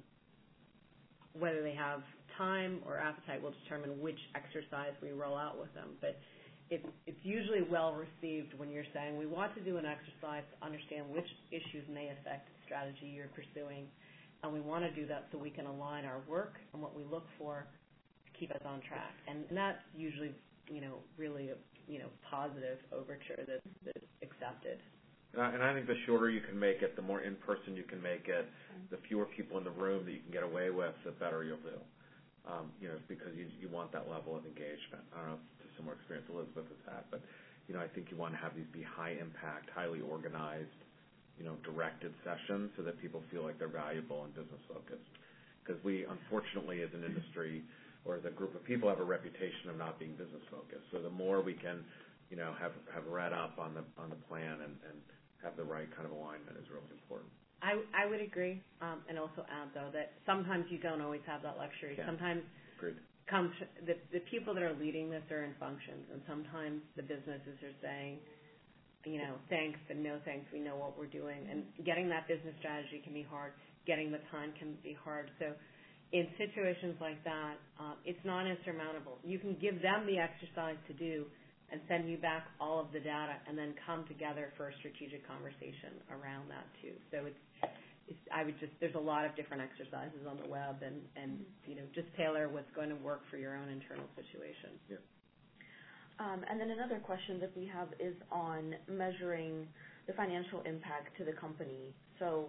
whether they have time or appetite, will determine which exercise we roll out with them. But it's, it's usually well received when you're saying, we want to do an exercise to understand which issues may affect the strategy you're pursuing, and we want to do that so we can align our work and what we look for to keep us on track. And, and that's usually, you know, really a, you know, positive overture that's, that's accepted. And I think the shorter you can make it, the more in-person you can make it, the fewer people in the room that you can get away with, the better you'll do. Um, you know, because you, you want that level of engagement. I don't know if it's a similar experience Elizabeth has had, but, you know, I think you want to have these be high-impact, highly organized, you know, directed sessions so that people feel like they're valuable and business-focused. Because we, unfortunately, as an industry or as a group of people, have a reputation of not being business-focused. So the more we can, you know, have, have read up on the on the plan and, and have the right kind of alignment is really important. I, I would agree, um, and also add, though, that sometimes you don't always have that luxury. Yeah. Sometimes Agreed. comes the, the people that are leading this are in functions, and sometimes the businesses are saying, you know, thanks and no thanks, we know what we're doing. And getting that business strategy can be hard. Getting the time can be hard. So in situations like that, uh, it's not insurmountable. You can give them the exercise to do and send you back all of the data, and then come together for a strategic conversation around that too. So it's, it's I would just, there's a lot of different exercises on the web, and, and you know, just tailor what's going to work for your own internal situation. Yeah. Um, and then another question that we have is on measuring the financial impact to the company. So,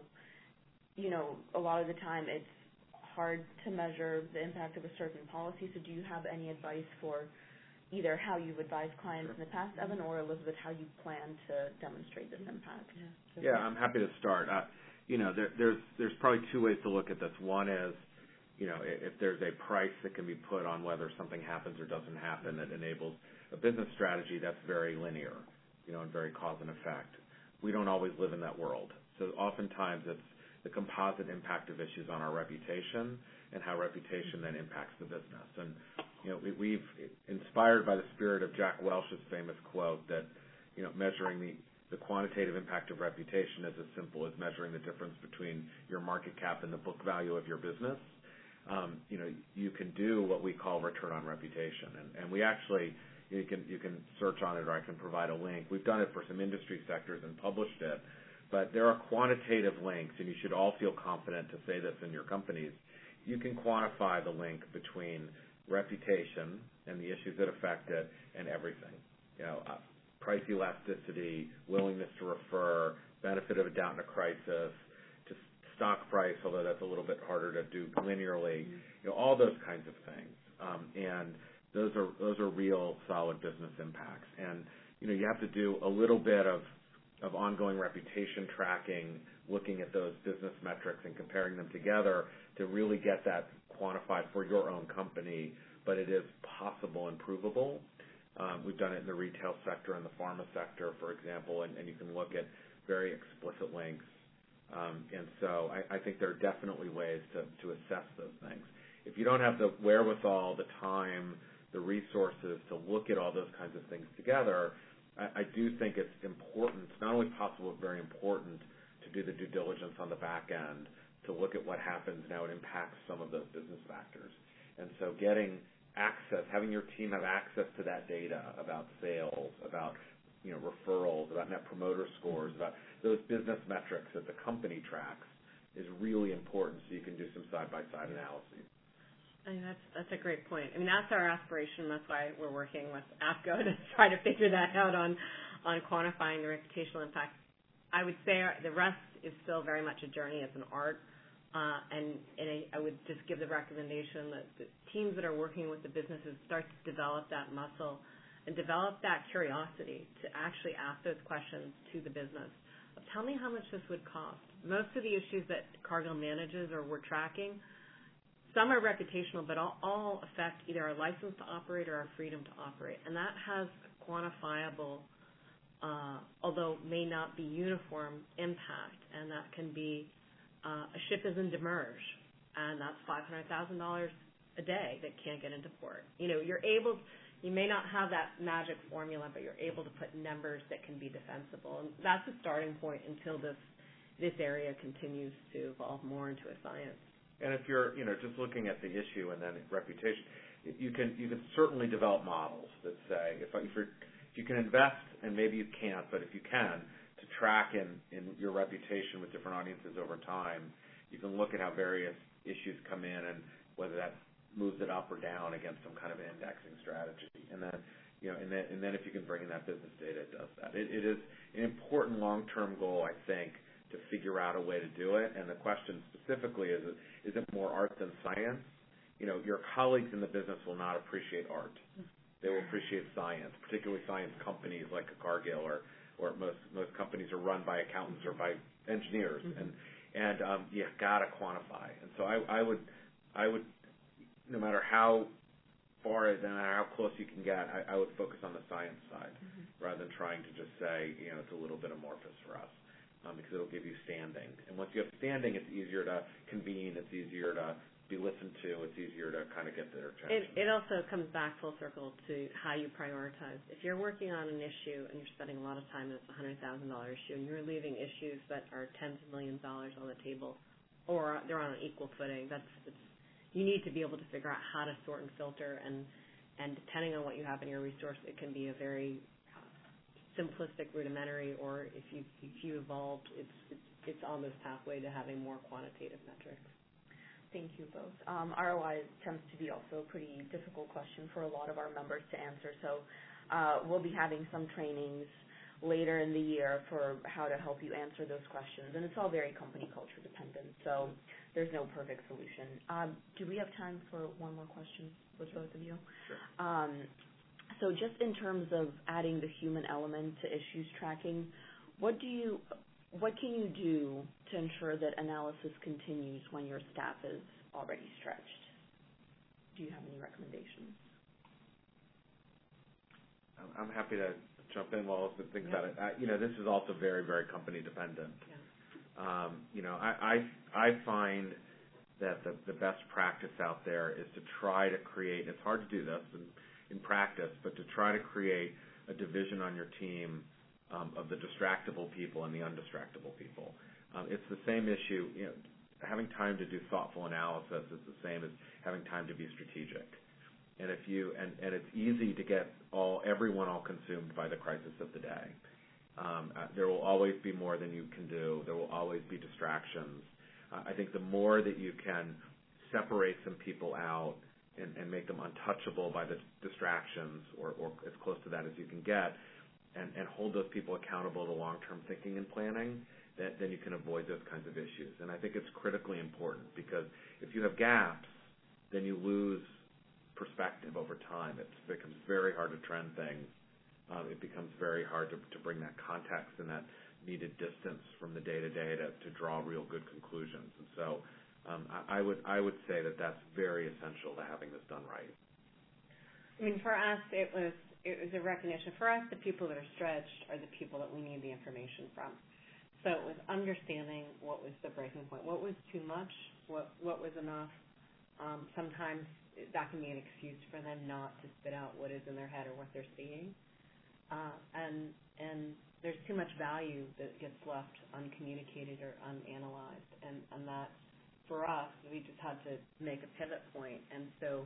you know, a lot of the time it's hard to measure the impact of a certain policy. So do you have any advice for either how you've advised clients in the past, Evan, or Elizabeth, how you plan to demonstrate this impact? Yeah, I'm happy to start. Uh, you know, there, there's there's probably two ways to look at this. One is, you know, if there's a price that can be put on whether something happens or doesn't happen that enables a business strategy, that's very linear, you know, and very cause and effect. We don't always live in that world. So oftentimes it's the composite impact of issues on our reputation and how reputation then impacts the business. And you know, we, we've inspired by the spirit of Jack Welch's famous quote that, you know, measuring the, the quantitative impact of reputation is as simple as measuring the difference between your market cap and the book value of your business. Um, you know, you can do what we call return on reputation, and, and we actually, you can you can search on it, or I can provide a link. We've done it for some industry sectors and published it, but there are quantitative links, and you should all feel confident to say this in your companies. You can quantify the link between reputation and the issues that affect it and everything. You know, uh, price elasticity, willingness to refer, benefit of a doubt in a crisis, to stock price, although that's a little bit harder to do linearly. You know, all those kinds of things. Um, and those are those are real solid business impacts. And you know, you have to do a little bit of of ongoing reputation tracking, looking at those business metrics and comparing them together to really get that quantified for your own company, but it is possible and provable. Um, we've done it in the retail sector and the pharma sector, for example, and, and you can look at very explicit links. Um, and so I, I think there are definitely ways to, to assess those things. If you don't have the wherewithal, the time, the resources to look at all those kinds of things together, I, I do think it's important, not only possible, but very important to do the due diligence on the back end to look at what happens and how it impacts some of those business factors. And so getting access, having your team have access to that data about sales, about you know referrals, about net promoter scores, about those business metrics that the company tracks is really important, so you can do some side-by-side analyses. I mean, that's that's a great point. I mean, that's our aspiration. That's why we're working with APCO to try to figure that out on on quantifying the reputational impact. I would say our, the rest is still very much a journey. It's an art. Uh, and and I, I would just give the recommendation that the teams that are working with the businesses start to develop that muscle and develop that curiosity to actually ask those questions to the business. Tell me how much this would cost. Most of the issues that Cargill manages or we're tracking, some are reputational, but all, all affect either our license to operate or our freedom to operate. And that has a quantifiable, uh, although may not be uniform, impact. And that can be uh, a ship is in demurrage, and that's five hundred thousand dollars a day that can't get into port. You know, you're able, you may not have that magic formula, but you're able to put numbers that can be defensible. And that's a starting point until this this area continues to evolve more into a science. And if you're, you know, just looking at the issue and then reputation, you can you can certainly develop models that say if if, you're, if you can invest, and maybe you can't, but if you can, to track in, in your reputation with different audiences over time, you can look at how various issues come in and whether that moves it up or down against some kind of indexing strategy. And then, you know, and then, and then if you can bring in that business data, it does that. It, it is an important long-term goal, I think, to figure out a way to do it. And the question specifically is, is it more art than science? You know, your colleagues in the business will not appreciate art. They will appreciate science, particularly science companies like a Cargill, or, or most most companies are run by accountants or by engineers, mm-hmm. and and um, you got to quantify. And so I, I would I would no matter how far, no matter how close you can get, I, I would focus on the science side mm-hmm. rather than trying to just say, you know, it's a little bit amorphous for us. Um, because it'll give you standing. And once you have standing, it's easier to convene, it's easier to be listened to, it's easier to kind of get their attention. It, it also comes back full circle to how you prioritize. If you're working on an issue and you're spending a lot of time and it's a one hundred thousand dollars issue and you're leaving issues that are tens of millions of dollars on the table, or they're on an equal footing, that's it's, you need to be able to figure out how to sort and filter, and, and depending on what you have in your resource, it can be a very simplistic, rudimentary, or if you if you evolved, it's, it's it's on this pathway to having more quantitative metrics. Thank you both. Um, R O I tends to be also a pretty difficult question for a lot of our members to answer, so uh, we'll be having some trainings later in the year for how to help you answer those questions, and it's all very company culture dependent, so there's no perfect solution. Um, do we have time for one more question with both of you? Sure. Um, So just in terms of adding the human element to issues tracking, what do you, what can you do to ensure that analysis continues when your staff is already stretched? Do you have any recommendations? I'm happy to jump in while I think yeah. about it. I, you know, this is also very, very company dependent. Yeah. Um, you know, I, I, I find that the, the best practice out there is to try to create, it's hard to do this, and in practice, but to try to create a division on your team um, of the distractible people and the undistractable people. Um, it's the same issue. You know, having time to do thoughtful analysis is the same as having time to be strategic. And if you and, and it's easy to get all everyone all consumed by the crisis of the day. Um, uh, there will always be more than you can do. There will always be distractions. Uh, I think the more that you can separate some people out And, and make them untouchable by the distractions, or, or as close to that as you can get, and, and hold those people accountable to long-term thinking and planning, that, then you can avoid those kinds of issues. And I think it's critically important, because if you have gaps, then you lose perspective over time. It becomes very hard to trend things. Um, it becomes very hard to, to bring that context and that needed distance from the day-to-day to, to draw real good conclusions. And so Um, I, I would I would say that that's very essential to having this done right. I mean, for us, it was it was a recognition. For us, the people that are stretched are the people that we need the information from. So it was understanding what was the breaking point, what was too much, what what was enough. Um, sometimes that can be an excuse for them not to spit out what is in their head or what they're seeing, uh, and and there's too much value that gets left uncommunicated or unanalyzed, and and that. For us, we just had to make a pivot point, and so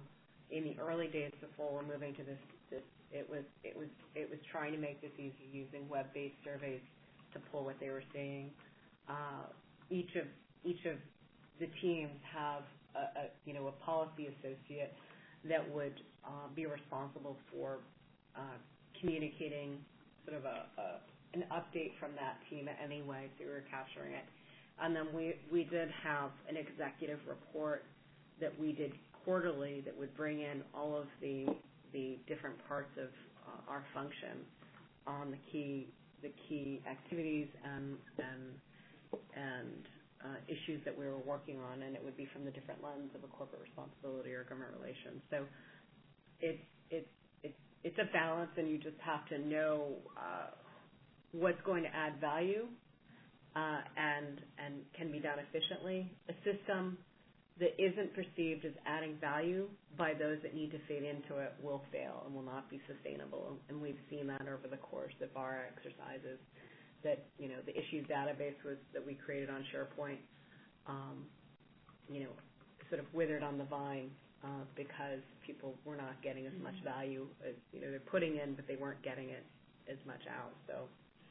in the early days before we're moving to this, this it was it was it was trying to make this easy using web-based surveys to pull what they were seeing. Uh, each of each of the teams have a, a you know a policy associate that would uh, be responsible for uh, communicating sort of a, a an update from that team anyway, so we were capturing it. And then we we did have an executive report that we did quarterly that would bring in all of the the different parts of uh, our function on the key the key activities and and and uh, issues that we were working on, and it would be from the different lens of a corporate responsibility or government relations. So it's it's it's it's a balance, and you just have to know uh, what's going to add value uh, and and can be done efficiently. A system that isn't perceived as adding value by those that need to fit into it will fail and will not be sustainable. And we've seen that over the course of our exercises, that, you know, the issues database was, that we created on SharePoint, um, you know, sort of withered on the vine uh, because people were not getting as much value as, you know, they're putting in, but they weren't getting it as much out. So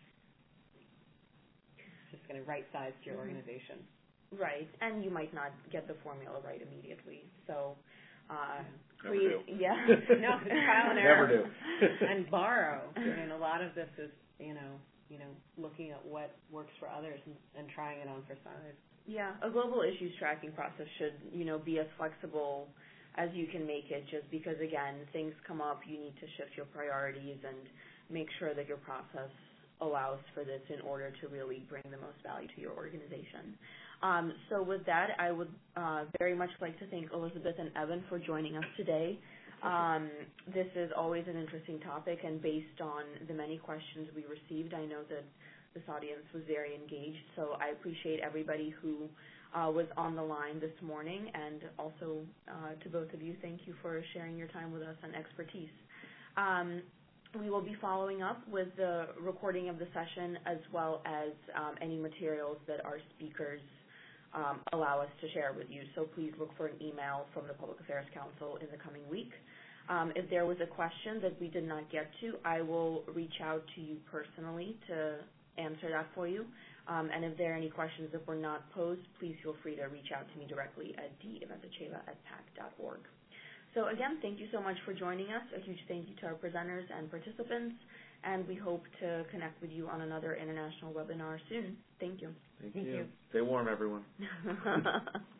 it's just going to right size to your mm-hmm. organization. Right, and you might not get the formula right immediately. So, uh, Never please, do. yeah, no, trial and error. Never do. And borrow. I mean, a lot of this is, you know, you know, looking at what works for others and, and trying it on for size. Yeah, a global issues tracking process should, you know, be as flexible as you can make it. Just because, again, things come up, you need to shift your priorities and make sure that your process allows for this in order to really bring the most value to your organization. Um, so with that, I would uh, very much like to thank Elizabeth and Evan for joining us today. Um, this is always an interesting topic, and based on the many questions we received, I know that this audience was very engaged, so I appreciate everybody who uh, was on the line this morning, and also uh, to both of you, thank you for sharing your time with us and expertise. Um, We will be following up with the recording of the session as well as um, any materials that our speakers um, allow us to share with you. So please look for an email from the Public Affairs Council in the coming week. Um, if there was a question that we did not get to, I will reach out to you personally to answer that for you. Um, and if there are any questions that were not posed, please feel free to reach out to me directly at d eventacheva at pac dot org. So again, thank you so much for joining us. A huge thank you to our presenters and participants, and we hope to connect with you on another international webinar soon. Thank you. Thank, Thank you. you. Stay warm, everyone.